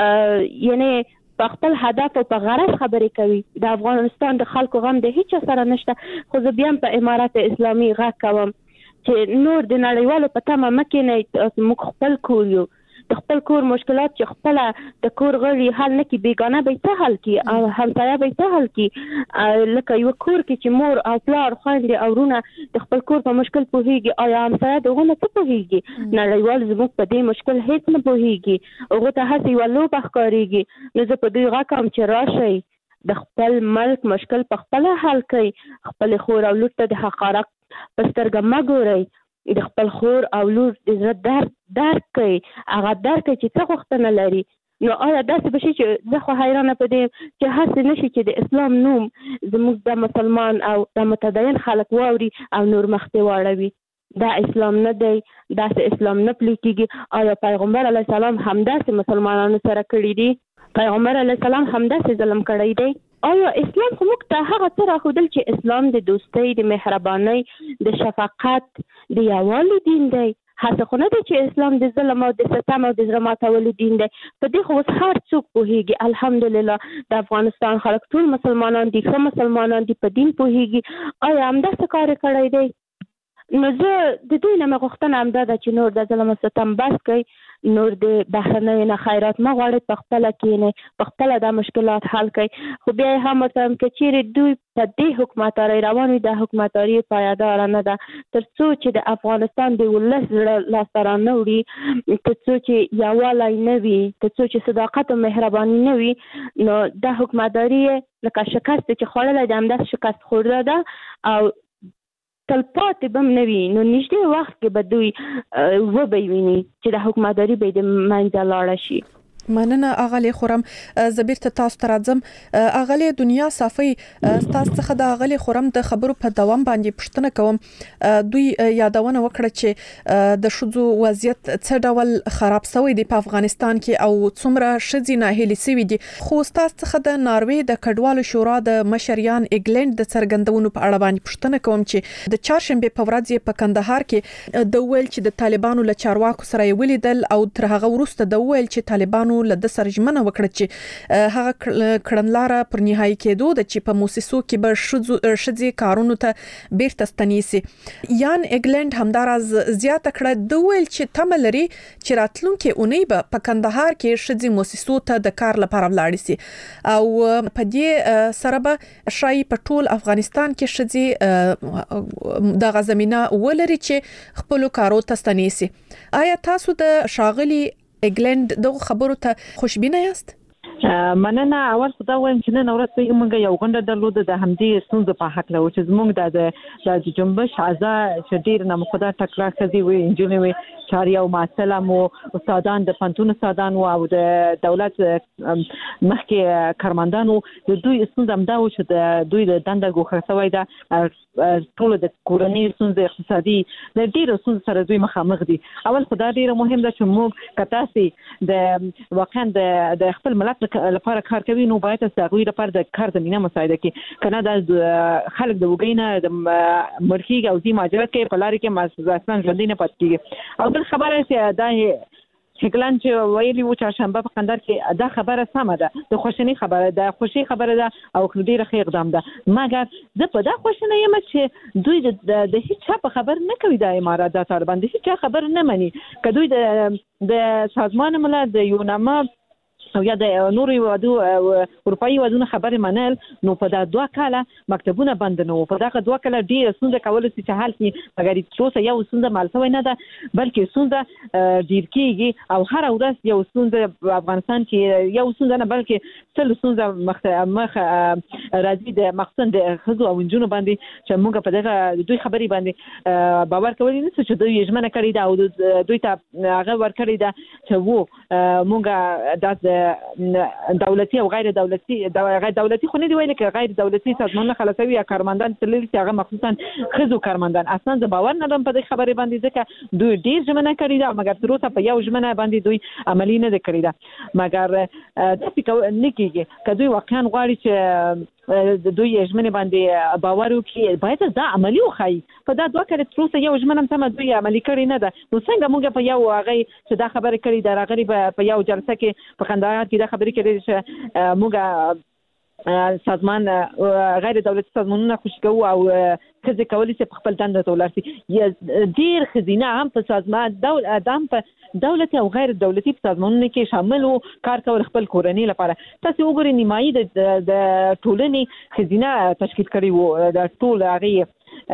یعنې په خپل هدف او په غرض خبرې کوي. د افغانستان د خلکو غم د هیچ سره نشته، خو زه بیا هم په امارات اسلامي غږ کوم چې نور د نړیوالو په تمه مه کېنئ، موږ خپل کور یو، د خپل کور مشکلات چې خپله د کور غړي حل نه کړي، بیګانه به یې څه حل کړي او همسایه به یې څه حل کړي؟ لکه یوه کور کې چې مور او پلار خویندې او وروڼه د خپل کور په مشکل پوهېږي، آیا همسایه د هغو نه څه پوهېږي؟ نړیوال زموږ په دې مشکل هېڅ نه پوهېږي، هغو ته هسې یوه لوبه ښکارېږي. نو زه په دوی غږ کوم چې راشئ د خپل ملک مشکل په خپله حل کړئ، خپلې خور او لور ته د حقارت په سترګه مه ګورئ. د خپل خور او لور د زړه درد درک کوي، هغه درک کوي چې څه غوښتنه لري. نو آیا داسې به شي چې زه خو حیرانه په دې چې هسې نه شي چې د اسلام نوم زموږ د مسلمان او د متدین خلک واوري او نور مخته واړوي؟ دا اسلام نه دی، داسې اسلام نه پلی کېږي. آیا پیغمبر علیه السلام همداسې مسلمانانو سره کړي دي؟ پیغمبر علیه السلام همداسې ظلم کړی دی؟ آیا اسلام خو موږ ته هغه څه راښودل چې اسلام د دوستۍ، د مهربانۍ، د شفقت، د یووالي دین دی. هڅه خو نه دی چې اسلام د ظلم او د ستم او د زړه ماتولو دین دی. په دې خو اوس هر څوک پوهېږي. الحمدلله د افغانستان خلک ټول مسلمانان دي، ښه مسلمانان دي، په دین پوهېږي. آیا همداسې کار یې کړی دی؟ نو زه د دوی نه مې غوښتنه همدا ده چې نور د ظلم او ستم بس کوي، نور د بهرنیو نه خیرات مه غواړئ، په خپله کښېنئ، په خپله دا مشکلات حل کړئ. خو بیا یې هم ورته وایم که چیرې دوی په دې حکومتدارۍ روان وي، دا حکومتداري پایداره نه ده. تر څو چې د افغانستان د ولس زړه لاسته رانه وړي، تر څو چې یووالی نه وي، تر څو چې صداقت او مهرباني نه وي، نو دا حکومتداري لکه شکست چې خوړلی د همداسې شکست خورده ده او تل پاتې به هم نه وي. نو نږدې وخت کې به دوی وبه ویني چې د حکومتداري به د منځه لاړه شي. مننه اغلی خورم. زبیر ته تاسو ته راځم. اغلی دنیا صافي تاسو څخه د اغلی خورم د خبرو په دوام باندې پوښتنه کوم. دوی یادونه وکړه چې د شذو وضعیت څه ډول خراب شوی دی په افغانستان کې او څومره شذې ناهیلې شوي دي. خو تاسو څخه د ناروې د کډوالو شورا د مشریان انګلند د څرګندونو په اړه باندې پوښتنه کوم چې د چهارشنبه په ورځ په کندهار کې د ویل چې د طالبانو له چارواکو سره ولیدل او تر هغه وروسته د ویل چې طالبانو له د سرجمنه وکړه چې هغه کړنلاره پر نهایی کېدو د چې په موسسو کې به شذې کارونو ته بیرته ستنیسي. یان انګلند همداراز زیاته کړه د ویل چې تمه لري چې راتلونکي اونۍ به په کندهار کې شذې موسسو ته د کار لپاره ولاړ شي او په دې سره به شای په ټول افغانستان کې شذې د غزمینه ولري چې خپل کارو ته ستنیسي. آیا تاسو د شاغلي انګلند دغه خبرو ته خوشبینه یاست؟ مننه. اول خو دا وایم چې نن ورځ په موږ یو غونډه درلوده د همدې ستونزو په حق له چې زموږ د د جنبش اعضا شدیر نه مخدا ټکړه خزي وي انجونې وي چاري او معسله مو استادان د پنتون استادان او د دولت مخکې کارمندانو د دوی ستونزه همدا و چې د دوی د دنده ګوښه شوی ده، ټول د کورنۍ ستونزې اقتصادي د ډیرو ستونزو سره دوی مخامخ دي. اول خو دا ډیره مهم ده چې موږ کتاسي د واقعا د خپل ملت لپاره کار کوي، نو باید تاسو غوړي لپاره د کار زمينه مساعده کې کنه د خلک د وګینه د مرخي او دي ماجرات کې په لاري کې ماسوسان ژوندۍ نه پات کیږي. او بل خبره چې دا شکلان چې ویلي و چې شنبه په قندار کې دا خبره سمه ده، د خوشنۍ خبره ده، خوشي خبره ده او ډیره ښه اقدام ده. مګر زه په دا خوشنۍ یم چې دوی د هیڅ چا په خبر نه کوي، د امارات د طالبان د هیڅ چا خبر نه مني. که دوی د د سازمان ملل د یوناما او یا د نورو وادو اروپאי وادونو خبرې منل، نو په دا دوه کاله مکتبونه بند نه وو. په دا دوه کاله ډیر ستونزې کول چې حل شي، مګر څه یو ستونزه مال شوی نه ده، بلکې ستونزه ډیر کیږي او هر ورځ یو ستونزه په افغانستان کې یو ستونزه نه بلکې څل ستونزه مخ راځي د مخصن د خزو او انجونو باندې چې موږ په دغه دوی خبرې باندې باور کولی نه چې دوی یې کړی دا او دوی ته هغه ور کړی دا چې وو موږ د دولتي او غیر دولتي غیر دولتي خو نه دی ویل کې غیر دولتي سازمانونه خلاصوي یا کارمندان تللی چې هغه مخصوصا خزو کارمندان. اصلا زه باور نه لرم په دې خبرې باندې ځکه دوی ډیر ژمنه کړې ده، مګر تر اوسه په یو ژمنه باندې دوی عملی نه کړې ده. مګر د فکر نه کېږي که دوی واقعا غواړي چې دوی ژمنه باندې باور وکړي، باید دا عملی وخایي. په دا دوه کړه تر اوسه یو ژمنه هم دوی عملی کړې نه ده. نو څنګه موږ په یو هغه چې دا خبره کړې ده راغلي په یو جلسه کې په کندهار کې دا خبرې کړې چې موږ سازمان غیر دولتي سازمانونه خوشي کوو او څه کولی چې په خپل دنده ته ولاړ شي. ډیر خزینه هم په سازمان دولت هم په دولتي او غیر دولتي سازمانونو کې شامل وو کار کول خپل کورنۍ لپاره. تاسو وګورئ نیمایي د ټولنې خزینه تشکیل کړې وو، د ټول هغه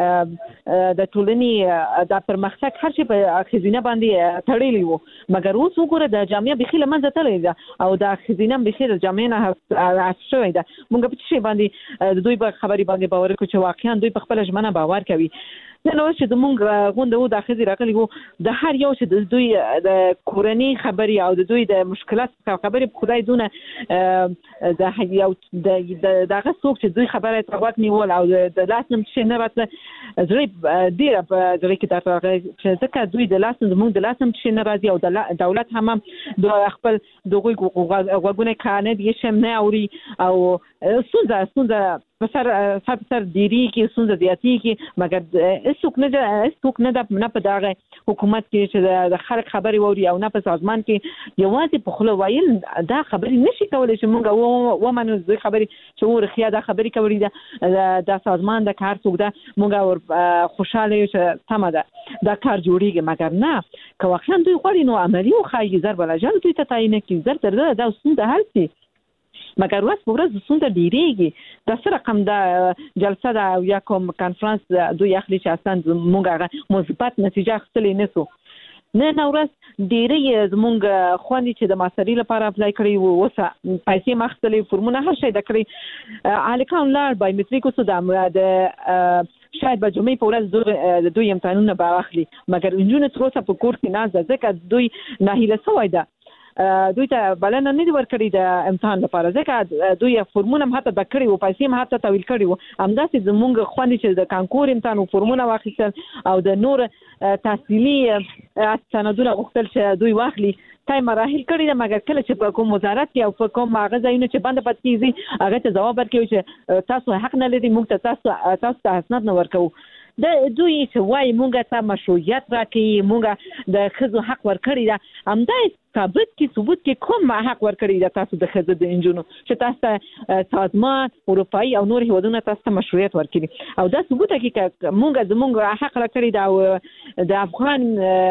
د ټولنې د پرمختګ هر شي په خزینه باندې تړلی وو. مګر اوس وګوره د جامعه بخیل منځ ته لري او د خزینه بخیل جامعه نه حذف شوی ده. موږ په څه باندې دوی په خبري باندې باور کوو چې واقعا دوی په خپل ژمنه باور کوي. نن اوس چې زمونږ غونډه و د ښځې راغلي وو د هر یو چې د دوی د کورنۍ خبرې او د دوی د مشکلات خبرې خدای دونه د یو دغه څوک چې دوی خبره ته غوږ نیول او د لاس نم چې نه راتله زړه ډېره په زړه کې درته راغلی چې ځکه دوی د لاس زمونږ د لاس نم چې نه راځي او دولت هم د خپل دغوی غوږونه کانه دي چې نه اوري او ستونزه ستونزه په سر سر سر دیری کې ستونزه زیاتې کې مګر هیڅوک نه هیڅوک نه د نه په دغه حکومت کې چې د خلک خبرې ووري او نه په سازمان کې یوازې په خوله ویل دا خبرې نشي کولی چې مونږ ومنو دوی خبرې چې ورخیا دا خبرې کوي دا د سازمان د کار څوک ده مونږ ور خوشاله یو چې سمه ده دا کار جوړیږي مګر نه که واقعا دوی غواړي نو عملي وښایي زر بلجان دوی ته تعیین کړي زر تر زره دا ستونزه حل شي مګر ورځ په ورځ ستونزه ډېرېږي دا څه رقم د جلسه ده او یا کوم کنفرانس دوی اخلي چې اصلا موږ هغه مثبت نتیجه اخیستلی نه سو نن ورځ ډېرې زموږ خوندې چې د ماستري لپاره اپلای کړي وو اوسه پیسې مې اخیستلې فورمونه هر شی د کړی هلکان لاړ بایومټریک اوسو د شاید به جمعې په ورځ د دوی امتحانونه به واخلي مګر نجونې تر اوسه په کور کې ناسته ځکه دوی ناهیله سوی ده دوی ته بلنه نه دي ورکړي د امتحان لپاره ځکه دوی فورمونه هم حتی د کړي وو پیسې هم حتی تحویل کړي وو همداسې زموږ خوندې چې د کانکور امتحان و فورمونه واخیستل او د نور تحصیلي سندونه غوښتل چې دوی واخلي تای مراحل کړي ده مګر کله چې په کوم وزارت کې او په کوم هغه ځایونه چې بنده پاتې کېږي هغه ته ځواب ورکوي چې تاسو حق نه لرئ موږ ته تاسو تاسو ته اسناد نه ورکوو د دوی چې وایي مونږ ته مشروعیت راکړي مونږ د ښځو حق ورکړی ده همدا ثابت کې ثبوت کې کوم حق ورکړی ده تاسو د ښځو د نجونو چې تاسو ته سازمان اروپایي او نور هیوادونه تاسو ته مشروعیت ورکړي او دا ثبوت کې چې مونږ زمونږ حق راکړی ده او د افغان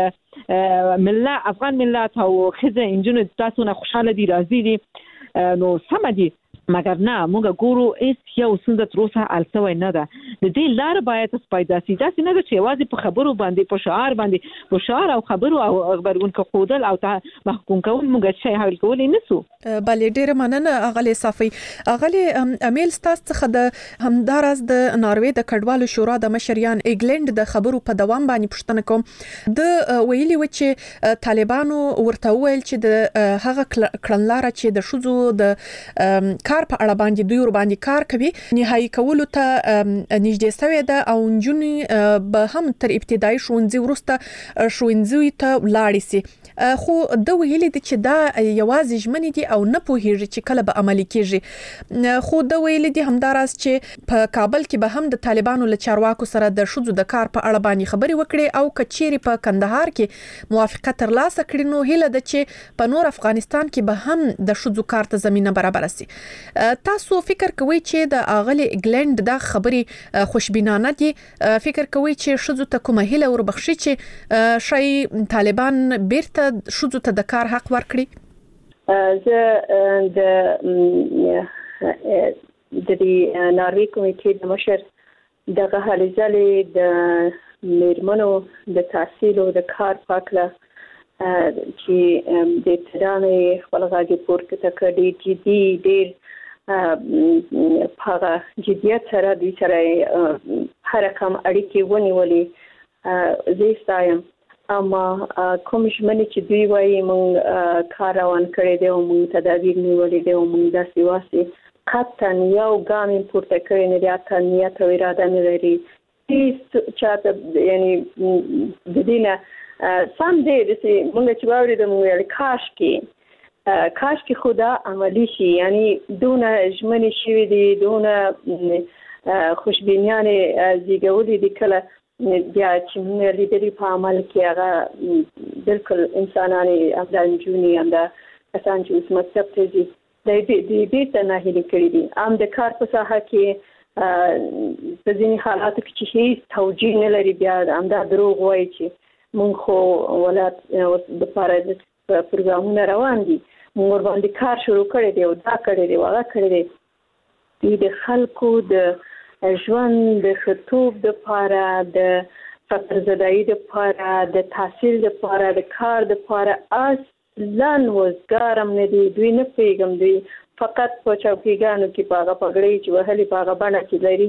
ملت افغان ملت او ښځې نجونو تاسو نه خوشاله دي راضي دي نو سم دي مګر نه موږ ګورو هیڅ یو ستونزه تر اوسه حل شوې نه ده د دې لاره باید پیدا شي داسې نه ده چې یوازې په خبرو باندې په شعار باندې په شعار او خبرو او خبرګون ښودل او محکوم کول موږ شی حل کولی نه سو بلې ډېره مننه اغلې صافي اغلې امیل ستاسو څخه د همداراز د ناروې د کډوالو شورا د مشریان ایګلند د خبرو په دوام باندې پوښتنه کوم د ویلي و چې طالبانو ورته ویل چې د هغه کړنلاره چې د شوزو د کار په اړه باندې دوی ور باندې کار کوي نهایی کولو ته نږدې شوی ده او نجونې به هم تر ابتدایي ښوونځي وروسته ښوونځي ته ولاړې سي خو د ویلي دي چې دا یوازې ژمنې دي او نه پوهیږي چې کله به عملي کیږي خو د ویلي دي همداراز چې په کابل کې به هم د طالبانو له چارواکو سره د شوزو د کار په اړه باندې خبرې وکړي او کچيري په کندهار کې موافقه ترلاسه کړي نو هیله ده چې په نور افغانستان کې به هم د شوزو کار ته زمينه برابر شي تاسو فکر کوئ چې د اغلی انګلند د خبري خوشبینانه دي فکر کوئ چې شوزو ته کومه هیله وربخشي چې شای طالبان بیرته شوزو ته د کار حق ورکړي زه د د ناروې کمیټې د مشر دغه هلې ځلې د میرمنو د تحصیل او د کار پاکله چې د ابتدامې خپل غاږی پورته کړي جدي ډېر په جديت سره د سره هر کوم اړیکې ونیولې زه ستایم اما کوم ژمنې چې دوی وایي مونږ کار روان کړی دی او مونږ تدابیر نیولې دي او مونږ داسې واسي قطعا یو ګام پورته کړی نه دی اته نیت او اراده نه لري هیڅ چاته یعنی د دینه سم دی چې مونږ چې واورېدم ویل کاش کې کاش کې خدا عملی شي یعنی دونه ژمنې شوي دي دونه خوشبینیانه زیږولې دي کله بیا چې موږ لیدلي په عمل کې هغه بالکل انسانانه افغانجونی هم دا کسان چې اوس مکتب ته ځي د دې دې ته ناهیلي کړي دي ام د کار په ساحه کې په ځینې حالاتو کې چې هیڅ توجیه نه لري بیا همدا دروغ وایي چې موږ خو ولایت د لپاره د پروګرامونه روان دي مور باندې کار شروع کړی دی او دا کړی دی واغه کړی دی د خلکو د ژوند د خطوب د لپاره د فقر زدایی د لپاره د تحصیل د لپاره د کار د لپاره اصلا وزګارم نه دی دوی نه پیغام دی فقط په چوکیګانو کې پاغه پګړې چې وهلي پاغه باندې چې لري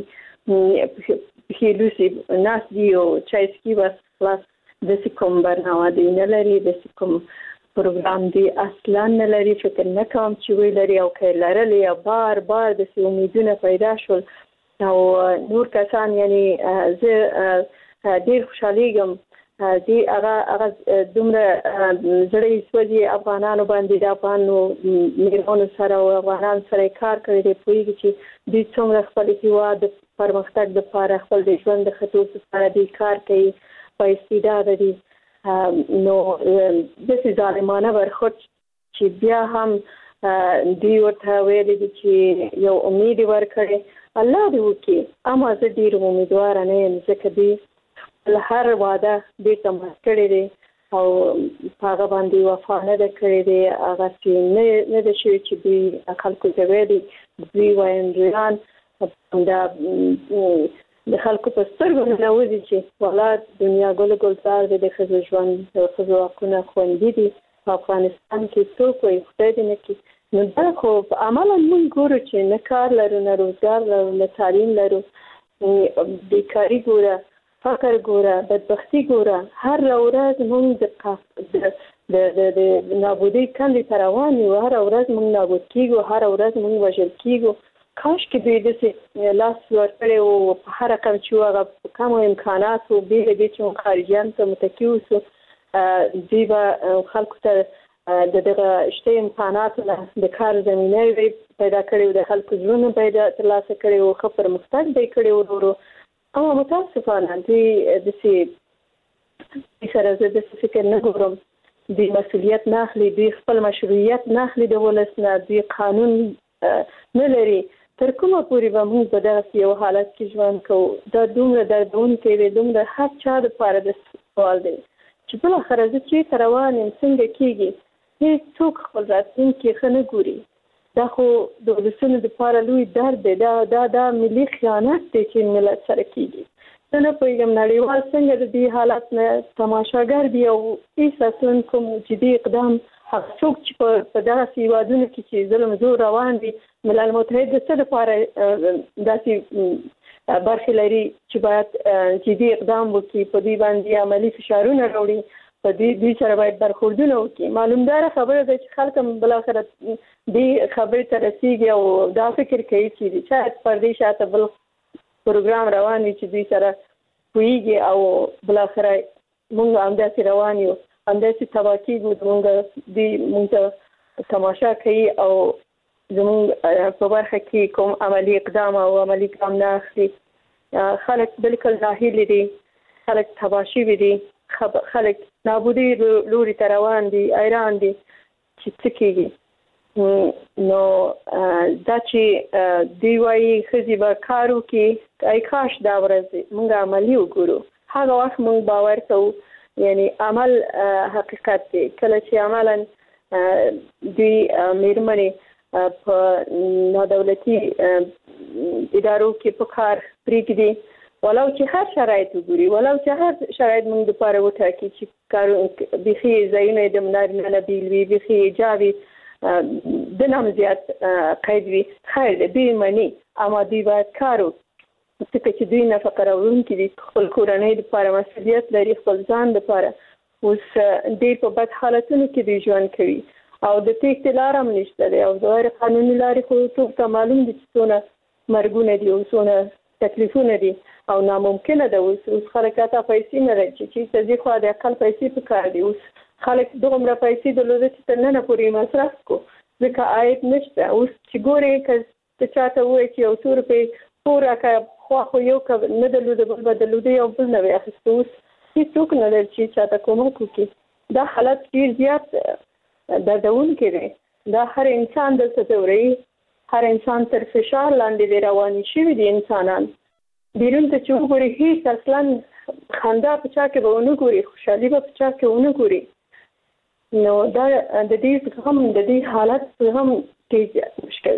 هیلوسی ناس دیو چایسکی بس خلاص د کوم برنامه دی نه لري د کوم پروګرام دی اصلا نه لري فکر نه کوم چې وی لري او کله لري بار بار د امیدونه پیدا شول او نور کسان یعنی زه ډیر خوشاليږم دی هغه هغه دومره زړې سوځي افغانانو باندې د افغانو میرمنو سره او افغانان سره کار کوي د پویږي چې د څومره خپل هیواد پرمختګ د لپاره خپل د ژوند د خطو سره د کار کوي په استعداد دي نو د سې ظالمانه ورخت چې بیا هم دی ورته ویل دي چې یو امید ورکړي الله دې وکړي اما زه ډیر امیدوار نه یم ځکه دی هر واده دې تم کړی دی او هغه باندې وفا نه ده کړی دی هغه چې نه نه د شي چې دی خلکو ته ویلي دی وایندران دا د خلکو په سترګو نه وځي چې ولا دنیا ګل ګلزار دی د خزو ژوند د خزو حقونه خوندي دي په افغانستان کې څوک وي خدای دې نه کړي نو دا خو په عملا موږ ګورو چې نه کار لرو نه روزګار لرو نه تعلیم لرو بیکاري ګوره فقر ګوره بدبختی ګوره هر ورځ موږ د د د نابودۍ کندې ته روان یو هر ورځ موږ نابود کیږو هر ورځ موږ وژل کیږو کاش کې دوی داسې لاس ورکړی او په هر رقم چې هغه کمو امکاناتو بېله دې چې موږ خارجیانو ته متکي اوسو دوی به خلکو ته د دغه شته امکاناتو نه د کار زمینه پیدا کړې د خلکو زړونه پیدا ترلاسه کړي او ښه پرمختګ به یې کړی ورو اما متاسفانه دوی داسې سره زه داسې فکر نه ګورم دوی مسؤلیت نه اخلي دوی خپل مشروعیت نه اخلي د ولس نه دوی قانون نه لري تر کومه پورې به موږ په دغسې یو حالت کې ژوند کوو دا دومره دردونکی دی دومره هر چا دپاره د سوال دی چې بالاخره زه چېرته روان یم څنګه کېږي هېڅوک خپل راتلونکي ښه نه ګوري دا خو د ولسونو دپاره لوی درد دی دا دا دا ملي خیانت دی چې ملت سره کېږي زه نه پوهېږم نړیوال څنګه د دې حالت نه تماشاګر دي او هېڅ اصلا کوم جدي اقدام هغه څوک چې په دغسې هېوادونو کې چې ظلم زور روان دي ملل متحد د څه دپاره داسې برخې لري چې باید جدي اقدام وکړي په دوی باندې عملي فشارونه راوړي په دې دوی سره باید برخوردونه وکړي معلومداره خبره ده چې خلک هم بالاخره دې خبرې ته رسېږي او دا فکر کوي چې شاید پر دې شاته بل پروګرام روان وي چې دوی سره پوهېږي او بالاخره موږ همداسې روان یو همداسې تباه کېږو زموږ دوی موږ ته تماشا کوي او زموږ په برخه کې کوم عملي اقدام او عملي ګام نه اخلي خلک بالکل ناهیلي دي خلک تباه شوي دي خلک نابودي لوري ته روان دي ایران دي چې څه کېږي نو دا چې دوی وایي ښځې به کار وکړي ای کاش دا ورځ موږ عملي وګورو هغه وخت موږ باور کوو یعنی عمل حقیقت دی کله چې عملا دوی میرمنې په نادولتي ادارو کې په کار پرېږدي ولو چې هر شرایط وګوري ولو چې هر شرایط موږ دپاره وټاکي چې کار بیخي ځایونه یې د نارینه نه بیل وي بیخي حجاب وي د نه هم زیات قید وي خیر دی دوی مني اما دوی باید کار وکړي ځکه چې دوی نفقه راوړونکي دي خپل کورنۍ دپاره مسؤلیت لري خپل ځان دپاره اوس دوی په بد حالتونو کې دوی ژوند کوي او د تېښتې لاره هم نشته دی او د غیر قانوني لارې خو څوک ته معلوم دي چې څونه مرګونه دي او څونه تکلیفونه دي او ناممکنه ده اوس اوس خلک حتی پیسې نه لري چې چېرته ځي خو د اقل پیسې په کار دي اوس خلک دغومره پیسې درلوده چې تر ننه پورې مصرف کړو ځکه عاید نشته اوس چې ګورې که ته چاته ووایې چې یو څو روپۍ پور راکړه خوا خو یو که نه درلوده بل به درلوده یو بل نه وی اخیسته اوس هېڅوک نه لري چې چاته کومک وکړي دا حالت ډېر زیات دردونکی دی دا هر انسان دلته ځوروي هر انسان تر فشار لاندې دی رواني شوي دي انسانان بیرون ته چې وګوري هېڅ اصلا خندا په چا کې به ونه ګوري خوشحالي به په چا کې ونه ګوري نو دا د دې هم د دې حالت هم ډېر زیات مشکل دی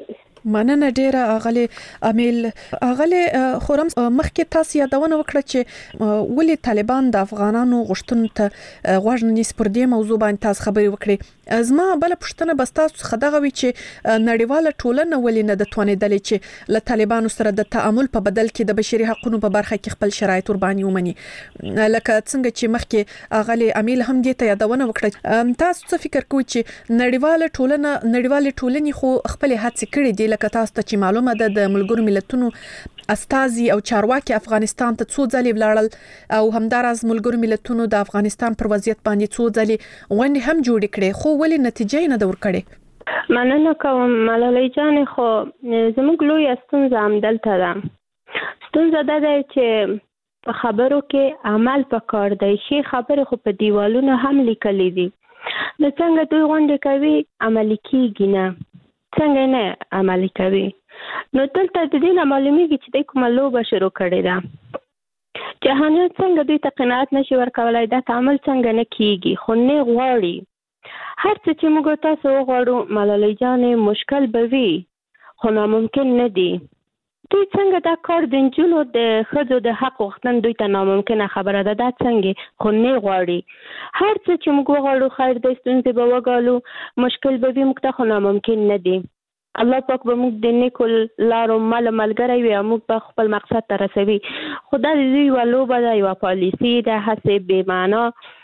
مننه ډیره اغلی امیل اغلی خورم مخکې تاسو یادونه وکړه چې ولې طالبان د افغانانو غوښتنو ته غوږ نه نیسي پر دې موضوع باندې تاسو خبرې وکړې. زما بل پوښتنه بس تاسو خدغه وی چې نړیواله ټولنه ولې نه د توانېدلې چې له طالبانو سره د تعامل په بدل کې د بشري حقوقو په برخه کې خپل شرایط ور باندې ومني. لکه څنګه چې مخکې اغلی امیل هم دې ته یادونه وکړه. تاسو څه فکر کوئ چې نړیواله ټولنه نړیواله ټولنې خو خپل هڅې کړې دي، لکه تاسو ته چې معلومه ده د ملګرو ملتونو استازي او چارواکي افغانستان ته څو ځلې ولاړل او همداراز ملګرو ملتونو د افغانستان پر وضعیت باندې څو ځلې غونډې هم جوړې کړې، خو ولې نتیجه نه ده ورکړې؟ مننه کوم ملالۍ جان. خو زموږ لوی ستونزه همدلته ده. ستونزه ده چې په خبرو کې عمل پکار دی. شي خبرې خو په دیوالونو هم لیکلې دي، نو څنګه دوی غونډې کوي عملي کیږي نه، څنګه نه عملي کوي. نو دلته د دې نه معلومیږي چې د کومه لوبه شروع کړې ده. جهانیان څنګه دوی ته قناعت نشي ورکولای، دا تعامل څنګه نه کیږي. خو نه غواړي هر څه چې موږ تاسو وغواړو ملالۍ جانې مشکل به وي، خو ناممکن نه دی. دوی څنګه دا کار د نجونو د ښځو د حق غوښتن دوی ته ناممکنه خبره ده، دا څنګه، خو نه غواړي. هر څه چې موږ وغواړو خیر د ستونزې به وګالو، مشکل به وي موږ ته، خو ناممکن نه دی. الله پاک به موږ د نیکو لارو مل ملګری وي او موږ به خپل مقصد ته رسوي. خو دا د دوی یوه لوبه ده، یوه پالیسي ده، هسې بې معنا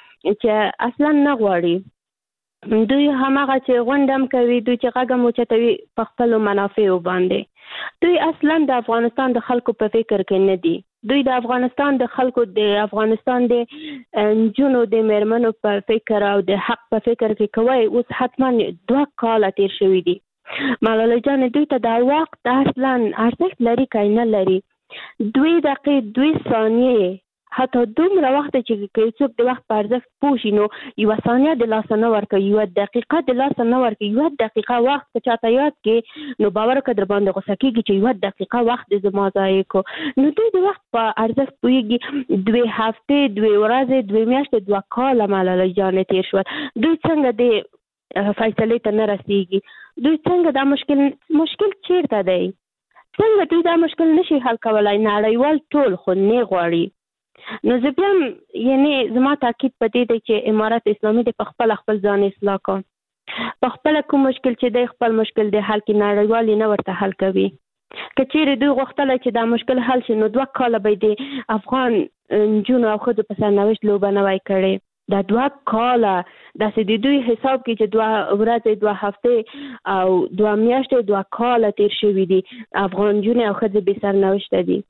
چې اصلا نه غواړي. دوی هماغه چې غونډه هم کوي، دوی چې غږ هم اوچتوي په خپلو منافعو باندې. دوی اصلا د افغانستان د خلکو په فکر کې نه دي. دوی د افغانستان د خلکو د افغانستان د نجونو د میرمنو په فکر او د حق په فکر کې کوي. اوس حتما دوه کاله تیر شوي دي ملالۍ جان. دوی ته دا وخت اصلا ارزښت لري که نه لري؟ دوی دقیقې دوی ثانیې حتی دومره وخت چې څوک د وخت په ارزښت پوه شي نو یوه ثانیه د لاسه نه ورکوي، یوه دقیقه د لاسه نه ورکوي. یوه دقیقه وخت که چاته یاد کې نو باور وکړه در باندې غوسه کېږي چې یوه دقیقه وخت د زما ضایع کو. نو دوی د وخت په ارزښت پوهېږي. دوی هفتې، دوی ورځې، دوی میاشتې، دوه کاله ملالۍ جانې تېر شول. دوی څنګه د فیصلې ته نه رسېږي؟ دوی څنګه دا مشکل مشکل چیرته دی؟ څنګه دوی دا مشکل نشي حل کولای؟ نړیوال ټول خو نه غواړي. نو زه بیا یعنی زما تاکید په دې دی چې امارت اسلامي د په خپل خپل ځان اصلاح کوي. په خپل کوم مشکل چې دی خپل مشکل دی حل کې، نړیوال نه ورته حل کوي. که چیرې دوی غوښتلی چې دا مشکل حل شي نو دوه کاله به د افغان نجونو او ښځو په سرنوشت لوبه نه وای کړې. دا دوه کاله داسې د دوی حساب کې چې دوه ورځې، دوه هفتې او دوه میاشتې، دوه کاله تیر شوي دي. افغان نجونې او ښځې بې سرنوشته دي،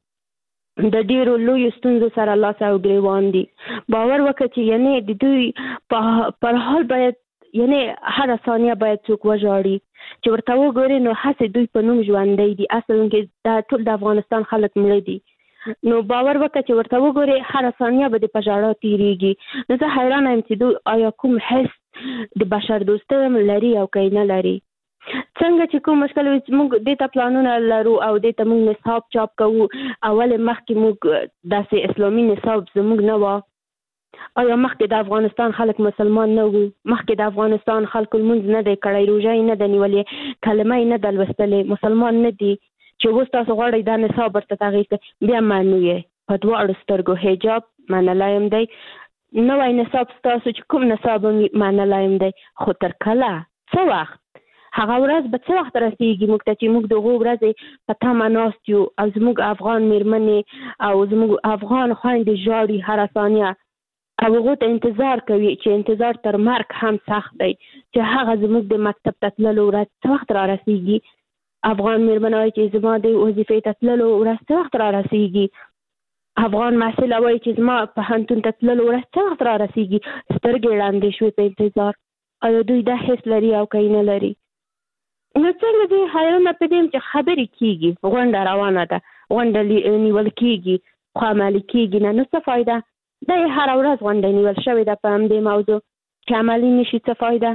د ډیرو لوی ستونزو سره لاس او ګریوان دي. باور وکړه چې یعنی د دوی پر حال باید یعنی هر ثانیه باید څوک وژاړي چې ورته وګوري نو هسې دوی په نوم ژوندی دي. اصل کې دا ټول د افغانستان خلک مړه دي. نو باور وکړه چې ورته وګوري هر ثانیه به د په ژړا تیریږي. نو زه حیرانه یم چې دوی آیا کوم حس د بشر دوستۍ لري او که نه لري؟ څنګه چې کوم مشکل وي موږ دې ته پلانونه لرو او دې ته موږ نصاب چاپ کوو. اول مخکې موږ داسې اسلامي نصاب زموږ نه وه. آیا مخکې د افغانستان خلک مسلمان نه وو؟ مخکې د افغانستان خلکو لمونځ نه دی کړی، روژه یې نه ده نیولې، کلمه یې نه ده لوستلې، مسلمان نه دي. چې اوس تاسو غواړئ دا نصاب ورته تغییر کړئ، بیا منو یې په دواړو سترګو. حجاب منلی یم دی، نوی نصاب ستاسو چې کوم نصاب منلی یم دی، خو تر کله؟ څه وخت؟ هغه ورځ به څه وخت رسېږي موږ ته چې موږ د هغو ورځې په تمه ناست یو او زموږ افغان میرمنې او زموږ افغان خویندې ژاړي هره ثانیه او هغو ته انتظار کوي چې انتظار تر مرګ هم سخت دی چې هغه زموږ د مکتب ته تللو ورځ څه وخت را رسېږي. افغان میرمنه وایي چې زما د وظیفې ته تللو ورځ څه وخت را رسېږي. افغان محصله وایي چې زما پوهنتون ته تللو ورځ څه وخت را رسېږي. سترګې ړندې شوې په انتظار. آیا دوی دا حس لري او که نه لري؟ نو څنګه دوی حیرانه په دې چې خبرې کېږي، غونډه روانه ده، غونډه نیول کېږي خو عملي کېږي نه. نو څه فایده؟ دا یې هره ورځ غونډه نیول شوې ده په همدې موضوع چې عملي نه شي. څه فایده؟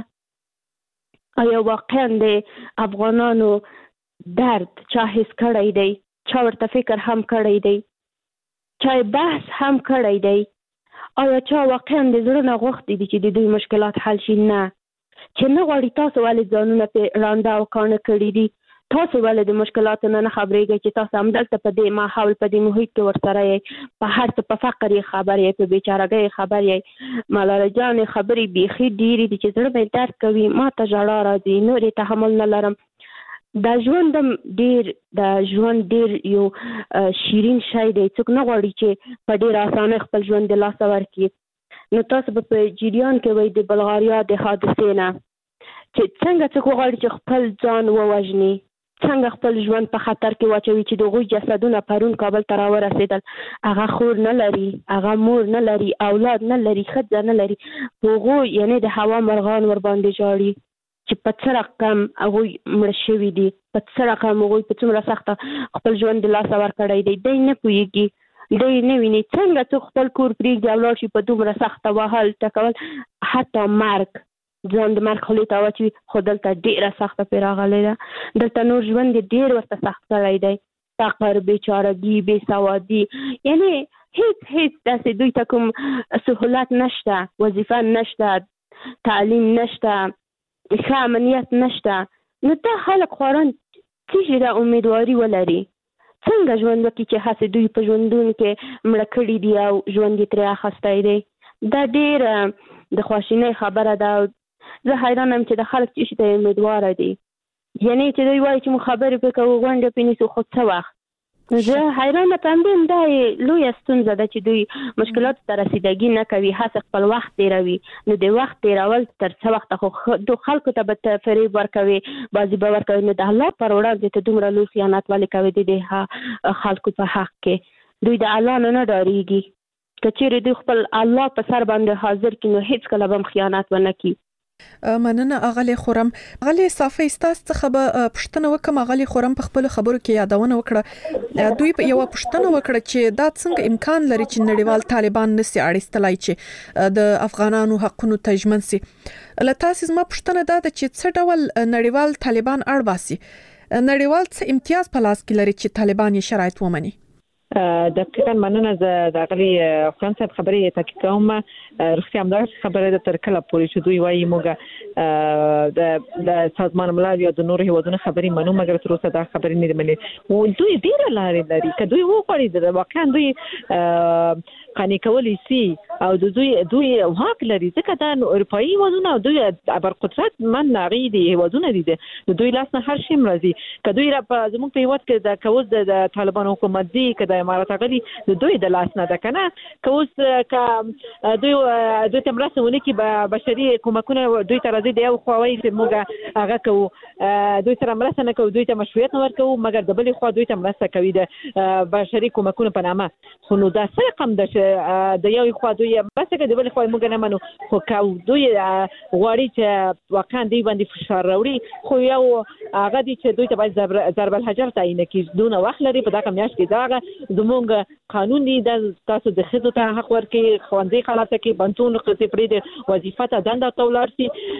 آیا واقعا د افغانانو درد چا حس کړی دی؟ چا ورته فکر هم کړی دی؟ چا بحث هم کړی دی؟ آیا چا واقعا د زړه نه غوښتي دي چې د دوی مشکلات حل شي؟ نه. چې نه غواړي. تاسو ولې ځانونه پرې رانده او کاڼه کړي دي؟ تاسو ولې د مشکلاتو نه خبرېږئ چې تاسو همدلته په دې ماحول په دې محیط کې ورسره یې په هر څه په فقر یې خبر یې په بیچارهګۍ خبر یې ملاله جانې خبرې بیخي ډېرې دي چې زړه مې درد کوي ما ته ژړا راځي نور یې تحمل نه لرم دا ژوند ډېر دا ژوند ډېر یو شیرین شی دی څوک نه غواړي چې په ډېر اسانه خپل ژوند د لاسه ورکړي نو تاسو به په جریان کې وای د بلغاریا د حادثې نه چې څنګه څوک غواړي چې خپل ځان ووژني څنګه خپل ژوند په خطر کې واچوي چې د هغوی جسدونه پرون کابل ته راورسېدل هغه خور نه لري هغه مور نه لري اولاد نه لري ښځه نه لري هغوی یعنې د هوا مرغان ورباندې ژاړي چې په څه رقم هغوی مړه شوي دي په څه رقم هغوی په څومره سخته خپل ژوند د لاسه ورکړی دی دی نه پوهېږي دی نه ویني څنګه څوک خپل کور پرېږدي او لاړ شي په دومره سخته وهل ټکول حتی مرګ ځان د مرګ خولې ته واچوي خو دلته ډېره سخته پرې راغلی ده دلته نور ژوند یې ډېر ورته سخت کړی دی فقر بېچارګي بېسوادي یعنې هېڅ هېڅ داسې دوی ته کوم سهولت نشته وظیفه نشته تعلیم نشته ښه امنیت نشته نو دا خلک خواران څه د امیدواري ولري څنګه ژوند وکړي چې هسې دوی په ژوندون کې مړه کړي دي او ژوند یې ترې اخیستی دی دا ډېره د خواشینۍ خبره ده زه حیران یم چې د خلک څه شي ته امیدواره دي یعنې چې دوی وایي چې موږ خبرې پرې کوو غونډه پرې نیسو خو څه وخت زه حیرانه پنبیم دا لویه ستونزه ده چې دوی مشکلاتو ته رسیدګي نه کوي هڅه خپل وخت تېروي نو د وخت تېرول تر څه وخته خو دو خلکو ته به فریب ورکوي بازي به ورکوي نو د الله پر وړاندې ته دومره لوی خیانت ولې کوي د دې خلکو په حق کې دوی د الله نه نه ډارېږي که چیرې دوی خپل الله په سر باندې حاضر کړي نو هېڅکله به هم خیانت ونه کړي مننه اغلی خورم اغلی صافی ستاسو څخه به پښتنه وکم اغلی خورم په خپل خبرو کې یادونه وکړه دوی په یو پښتنه وکړه چې دا څنګه امکان لري چې نړیوال طالبان نسی اړیستلای چې د افغانانو حقونو تجمن سي لتاسې ما پښتنه دا چې څه ډول نړیوال طالبان اړ باسي نړیوال څه امتیاز په لاس کې لري چې طالبان یې شرایط ومني دقیقاً مننه زه د غلي فرانسې خبرې تحقیق کوم رښتیا هم دا خبره ده تر کله پورې چې دوی وایي موږ د د سازمان ملل یا د نورو هیوادونو خبرې منو مګر تر اوسه دا خبرې نه دي منلې او دوی ډېره لارې لري که دوی وغواړي واقعا دوی قانع کولی سي او د دوی دوی حق لري ځکه دا اروپایي هیوادونه او دوی ابرقدرت من هغې دي هیوادونه دي د دوی لاس نه هر شی راځي که دوی زموږ په هیواد کې د کوز د طالبان حکومت دي که د امارات غلي د دوی د لاس نه ده کنه که اوس که دوی دوی ته مرسته ونه کړي بشري کومکونه دوی ته راځي د یو خوا وایي چې موږ هغه کوو دوی سره مرسته نه کوو دوی ته مشروعیت نه ورکوو مګر د بلې خوا دوی ته مرسته کوي د بشري کومکونه په نامه خو نو دا څه رقم ده چې د یو خوا دوی مرسته کوي د بلې خوا موږ نه منو خو که دوی غواړي چې واقعا دوی باندې فشار راوړي خو یو هغه دي چې دوی ته باید ضرب الحجر تعیین کړي دونه وخت لري په دغه میاشت کې دا زموږ قانون دی د تاسو د ښځو ته حق ورکړي ښوونځي خلاص کړي بنتون ښځې پرې د وظیفه ته دنده ته ولاړ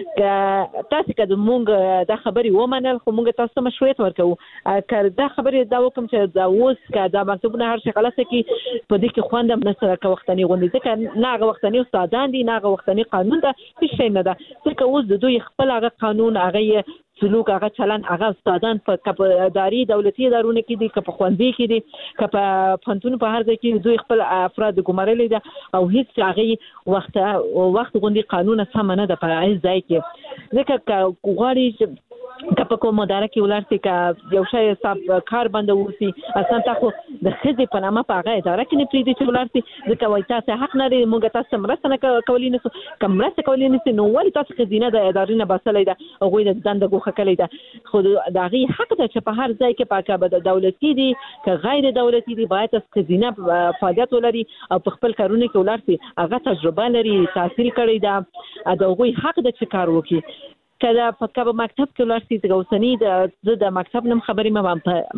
شي تاسو که زموږ دا خبرې ومنل خو موږ تاسو ته مشروعیت ورکوو که دا خبرې دا وکړم چې دا اوس که دا مکتوبونه هر شي خلاص کړي په دې کې خوند هم نشته لکه وختنۍ غوندې ځکه نه هغه وختنۍ استادان دي نه هغه وختنۍ قانون ده هېڅ شی نه ده ځکه اوس د دوی خپل هغه قانون هغه سلوک هغه چلن هغه استادان په اداري دولتي ادارونو کې دي که په ښوونځي کې دي که په پوهنتونو په هر ځای کې دوی خپل افراد ګمارلي ده او هیڅ هغې وخت وخت غوندې قانون سمه نه ده په هیڅ ځای کې ځکه که غواړي که په کوم اداره کې ولاړ شي که یو شی صاحب کار بنده ووسي اصلا تا خو د ښځې په نامه په هغه اداره کې نه پرېږدي چې ولاړ شي ځکه وایي تاسو حق نه لرئ موږ تاسو ته مرسته نه کولی نه شو که مرسته کولی نه شي نو ولې تاسو ښځینه د ادارې نه باسلی ده هغوی د دنده ګوښه کړې ده خو د هغې حق ده چې په هر ځای کې په که به دولتي دي که غیر دولتي دي باید ښځینه فعالیت ولري او په خپل کارونو کې ولاړ شي هغه تجربه لري تحصیل کړی ده د هغوی حق ده چې کار وکړي که د په مکتب کې ولاړ شي د اوسني د د مکتب نوم خبرې مه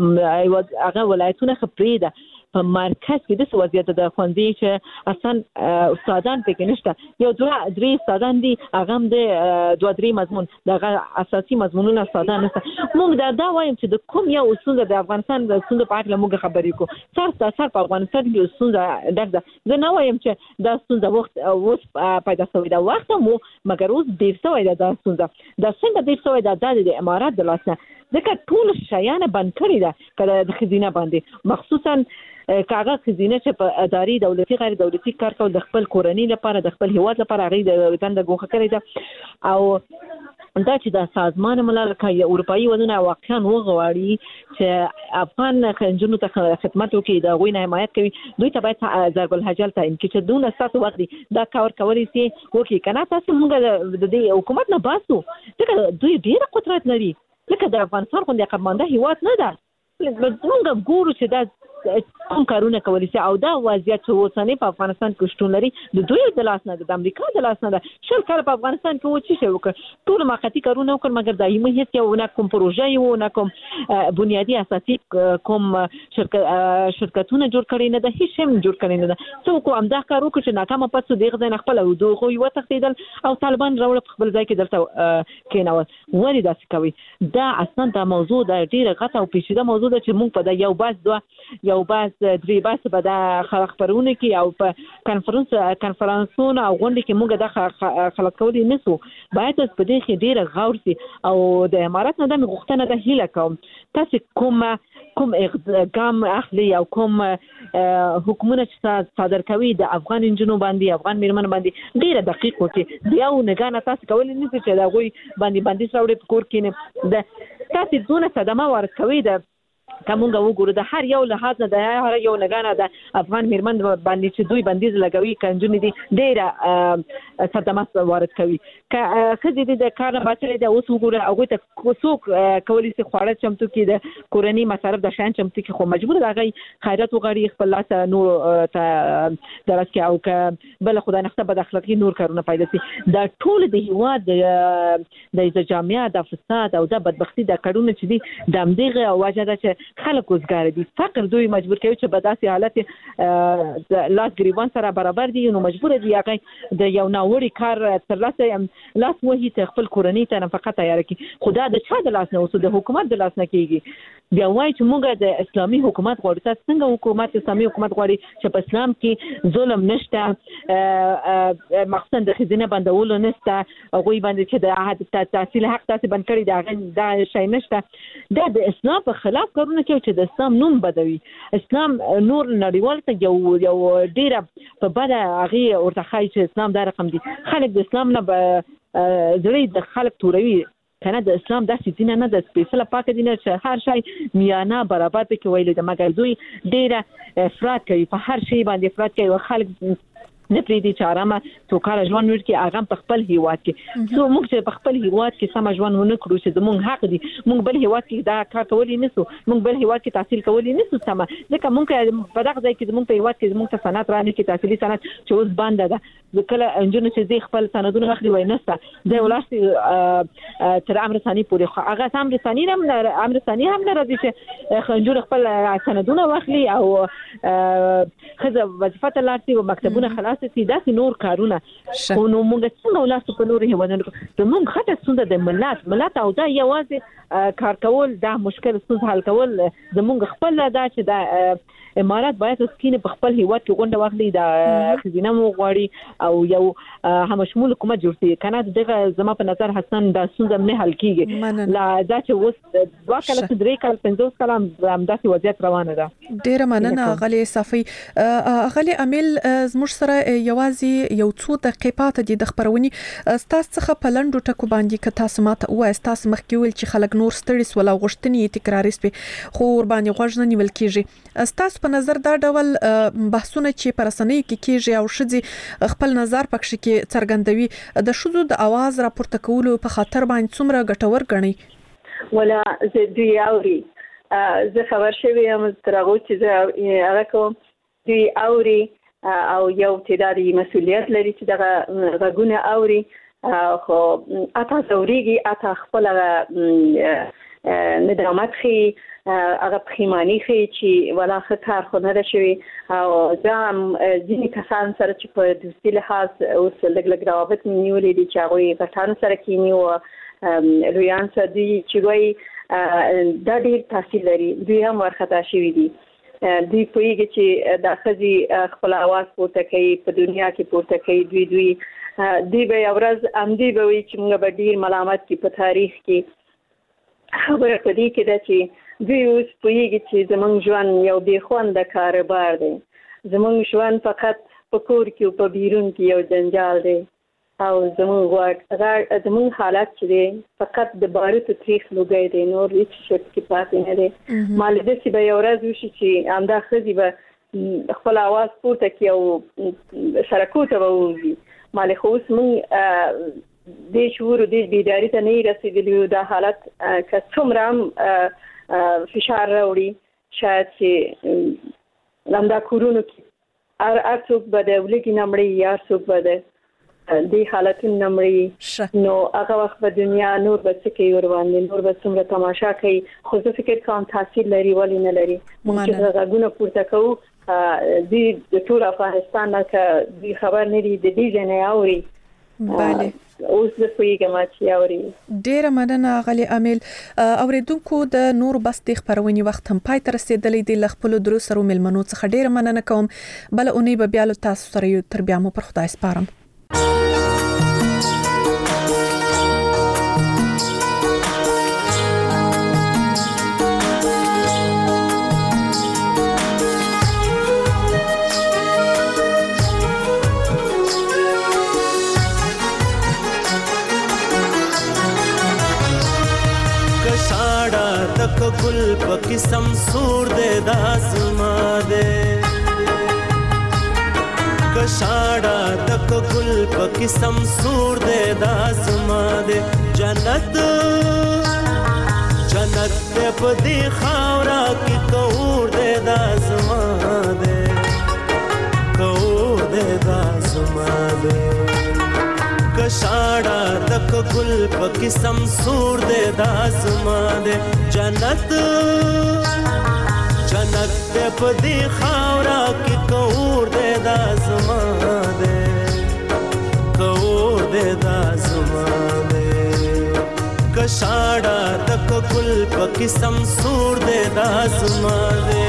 په هغه ولایتونه ښه پرېږده په مرکز کې داسې وضعیت د ښوونځي چې اصلا استادان پکې نشته یو دوه درې استادان دي هغه هم د دوه درې مضمون دغه اساسي مضمونونه استادان نشته موږ دا دا وایم چې د کوم یو ستونزه د افغانستان د ستونزو په اړه موږ خبرې کوو سر تا سر په افغانستان کې ستونزه ډک ده زه نه وایم چې دا ستونزه وخت اوس پیدا شوې ده وخت مو مګر اوس ډېر شوی ده دا ستونزه دا څنګه ډېر شوی ده د امارات د لاسه ځکه ټول شیان بند کړی دا کله د خزینه باندې مخصوصا کاغه خزینه چې په اداري دولتي غیر دولتي کار کول د خپل کورنۍ لپاره د خپل هیواد لپاره غي د دند غوخه کړی دا او دا چې د سازمان ملل کې اروپאי ودونه واقعا وغواړي چې افغان خنجونو ته خدمت وکړي د غوي نه حمایت کوي دوی ته باید ضرب الحجر ته ان کې چې دونه ساتو وخت دا کار کولی شي وکړي کنه تاسو موږ د دې حکومت نه باسو ځکه دوی ډیر قدرت لري لکه د افغانستان خو د قمانده هیواد نه ده موږ ګورو چې دا کوم کارونه کولی شي او دا وضعیت چې اوسنی په افغانستان کې شتون لري د دوی د لاس نه د امریکا د لاس نه ده شل کال په افغانستان کې و چې شو وکړ ټول موقتی کارونه وکړ مګر دایمي هیڅ یو نه کوم پروژه یو نه کوم بنیادی اساسي کوم شرکتونه جوړ کړي نه ده هیڅ هم جوړ کړي نه ده څو کوم دا کار وکړ چې ناکامه پاتې دغه ځای خپل او دوه یو تخیدل او طالبان راول خپل ځای کې دلته کېنول ولې داسې کوي دا اصلا دا موضوع دا ډیره غټه او پیچیده موضوع ده چې موږ په دا یو باز دوه یو باز درې باز په دا خبرونه کې او په کانفرنس کانفرنسونه او غونډې کې موږ دا خلک کولای نسو باید په دې کې ډیر غور سي او د امارات نه د غوښتنه د هیله کوم تاسو کوم کوم اقدام اخلي او کوم حکومت چې صادر کوي د افغان انجنونو باندې افغان میرمن باندې ډیر دقیق وکړي بیا ونه تاسو کولای نسئ چې دا غوي باندې باندې راوړي په کور کې نه د تاسو دونه صدمه ورکوي د کومه وګورو د هر یو لحاظ نه د هر یو لګانه د افغان میرمن باندې چې دوی بندیز لګوي کنجونې دي ډیره صدمه وارد کوي که خځې دي د کار نه بچلې د اوس وګوره هغه ته څوک کولی شي خواړه چمتو کې د کورنۍ مصارف د شان چمتو کې خو مجبور دی هغه خیرات وغړي خپل لاس نور ته درس کې او که بل خدای نخته بد اخلاقی نور کارونه پیدا شي دا ټول د هیواد د جامعه د فساد او د بدبختی د کارونه چې دي د امدغه واجه ده چې خلک وزګار دي فقر دوی مجبور کوي چې په داسې حالت د لاس ګریوان سره برابر دي نو مجبور دي هغه د یو ناوړي کار ترلاسه لاس وهي ته خپل کورنۍ ته نفقه تیار کړي خدا د چا د لاس نه اوسه د حکومت د لاس نه کیږي بیا وایي چې موږ د اسلامي حکومت غواړو تاسو څنګه حکومت اسلامي حکومت غواړي چې په اسلام کې ظلم نشته مقصد د خزینه بندولو نشته هغه باندې چې د عهد تحصیل حق تاسو بند کړی دا دا شی نشته دا د اسلام په خلاف کارونه کوي چې د اسلام نوم بدوي اسلام نور نړیوال ته یو یو ډیره په بده هغه ورته خای چې اسلام دا رقم دي خلک د اسلام نه زړه د خلک توروي کنه د اسلام داسې دین نه د سپیشل پاک دین چې هر شی میانه برابر پکې ویل د مګر دوی ډیره افراط کوي په هر شی باندې افراط کوي او خلک نه پریدي چې آرامه توکار ژوند ورکړي هغه په خپل هیواد کې سو موږ چې په خپل هیواد کې سم ژوند ونه کړو چې زموږ حق دي موږ بل هیواد کې دا کار کولی نسو موږ بل هیواد کې تحصیل کولی نسو سم ځکه موږ په دغه ځای کې زموږ په هیواد کې زموږ ته صنعت رانه کې تحصیلي صنعت چې اوس بند ده کله انجن چې زی خپل سندونه اخلي وای نسته د ولاسي تر امر ثاني پورې هغه امر ثاني هم امر ثاني هم نه راځي چې خنجر خپل سندونه واخلي او خزه وظیفه ته لاړ شي او مکتبونه خلاص سي دا نور کارونه خو نو موږ څنګه ولاسو په نور هیوادونو کې موږ خاطر څنګه د ملت ملت او دا یوازې کار کول دا مشکل څه حل کول زموږ خپل دا چې دا امارات باید سکینه په خپل هیواد کې غونډه واخلي دا خزینه مو غواړي او یو هم شمول حکومت جوړ شي کنه دغه زما په نظر حسن دا څنګه نه حل کیږي لا دا چې اوس دوا کله درې کال پنځوس کال هم داسې وضعیت روانه ده ډیر مننه غلي صفي غلي امیل زموږ سره یوازې یو څو دقیقې پاتې دي د خبرونې ستاسو څخه په لنډو ټکو باندې که تاسو ماته وایي ستاسو مخکې ویل چې خلک نور ستړي سول او غوښتنې تکراري سوي خو ور باندې غوږ نه نیول کیږي ستاسو په نظر دا ډول بحثونه چې پر رسنیو کې کیږي او شذي خپل نظر پکښ کې څرګندوي د شذو د आवाज راپورته کولو په خاطر باندې څومره ګټور ګڼي ولا زه دی اوري زه خبر شوی یم تر هغه چې زه هغه کوم دی اوري او یو تعدادي مسؤلیت لري چې دغه غږونه اوري خو اته زوريږي اته خپل ندامت خي هغه پخیمانی خي چې ولا خطر خو نه شوي او ځم ځینې کسان سره چې په دوستي لحاظ اوس لګ لګ روابط نیولې دي چې هغه غټان سره کینی او لویان سره دي چې وایي دا ډېر تاثیر لري دوی هم ورخطا شوي دي دوی پوهیږي چې د خځې خپل आवाज پورته کوي په دنیا کې پورته کوي دوی دوی دوی به یو ورځ امدی به وي چې موږ به ډیر ملامت کی په تاریخ کې خبره پدې کې ده چې دوی اوس پوهیږي چې زمونږ ژوند یو بې خونده کاروبار دی. زمونږ ژوند فقط په کور کې او په بیرون کې یو جنجال دی او زمونږ غواړ زمونږ حالت چې دی فقط د باروتو تریخ لوګی دی، نور هیڅ شی پکې پاتې نه دی. ما لیده چې به یو ورځ وشي چې همدا ښځې به خپل اواز پورته کړي او سړکو ته به ووځي. ما له خو اوس موږ دې شعور او دې بیداري ته نه رسېدلي یو. دا حالت که څومره هم فشار راوړي شاید چې همدا کورونو کې هر هر څوک به د ولږې نه مړي یا هر څوک به د دې حالتونو نه مړي، نو هغه وخت به دنیا نور به څه کوي ورباندې، نور به څومره تماشا کوي. خو زه فکر کوم تاثیر لري، ولې نه لري. موږ چې غږونه پورته کوو دوی د ټول افغانستان نه که دوی خبر نه دي د دې ځای نه اوري. بله اوس د پویګه ما چې اوري. ډیره مننه غلی امیل. اوریدونکو د نور بستي خبرونې وخت هم پای ته رسیدلې دی. ل خپل درو سره ملمنو څخه ډیره مننه کوم. بل اونۍ به بیا له تاسو سره یو تر بیا مو پر خدای سپارم. گل پکی سمسور دے دازما دے کشاڑا تک گل پکی سمسور دے دازما دے جنت جنت دے پدی خاورا کی کور دے دازما دے کور دے دازما دے کشاڑا تک گل پکی سمسور دے دازما دے جنت جنت دے پدی خاورا کی کور دے دازما دے کور دے دازما دے کشاڑا تک گل پکی سمسور دے دازما دے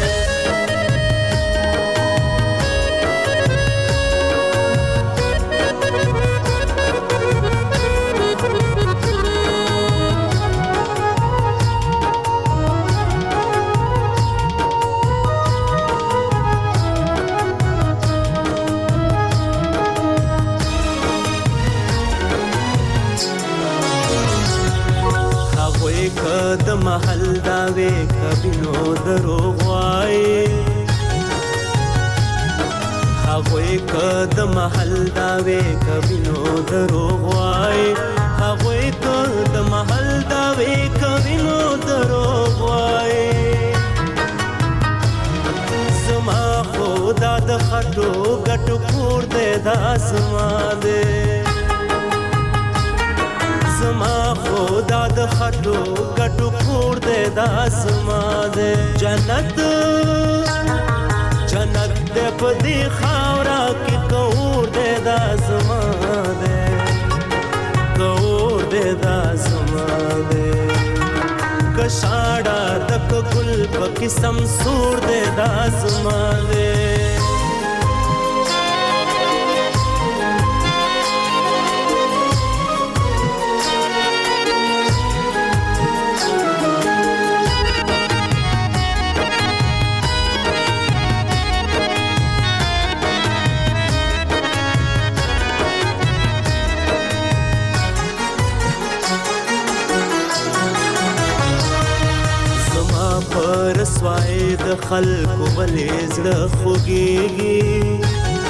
د محل داوي کبینو دروغ وای هغه کد محل داوي کبینو دروغ وای هغه کد محل داوي کبینو دروغ وای زما خدا د خټو غټو کور دې داسما دې زما خدا د خټو غټو کور دې داسما دې جنت جنت دې پدی خاورا کې کور دې داسما دې کور دې داسما دې کشاڑا تک گل پکی سمسور دې داسما دې سوای د خلکو ولې زړه خوږیږي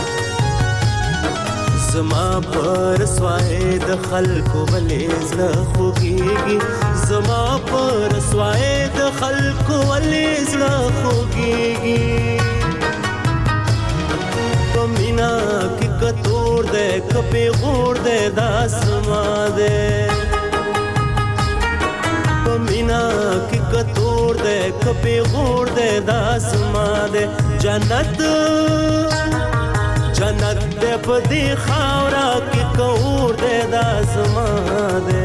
زما پر سوای د خلکو ولې زړه خوږیږي زما پر سوای د خلکو ولې زړه خوږیږي پمینا کی کتور دې کپی غور دې داسما دې پمینا کی کتور دے کپی غور دے داسما دے جنت جنت دے پدی خاورا کی کور دے داسما دے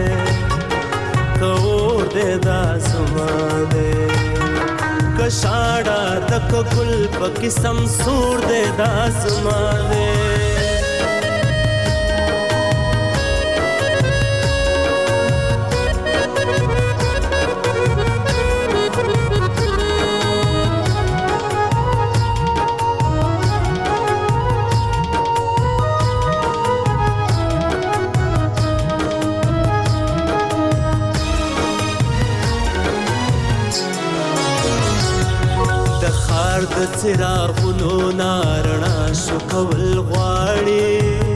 کور دے داسما دے کشاڑا تک گل پکی سمسور دے داسما دے د څراغونو نارڼا شو کول غواړي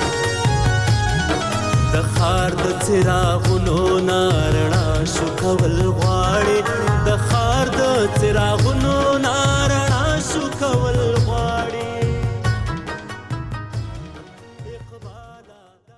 د خار د څراغونو نارڼا شو کول غواړي د خار د څراغونو نارڼا شو کول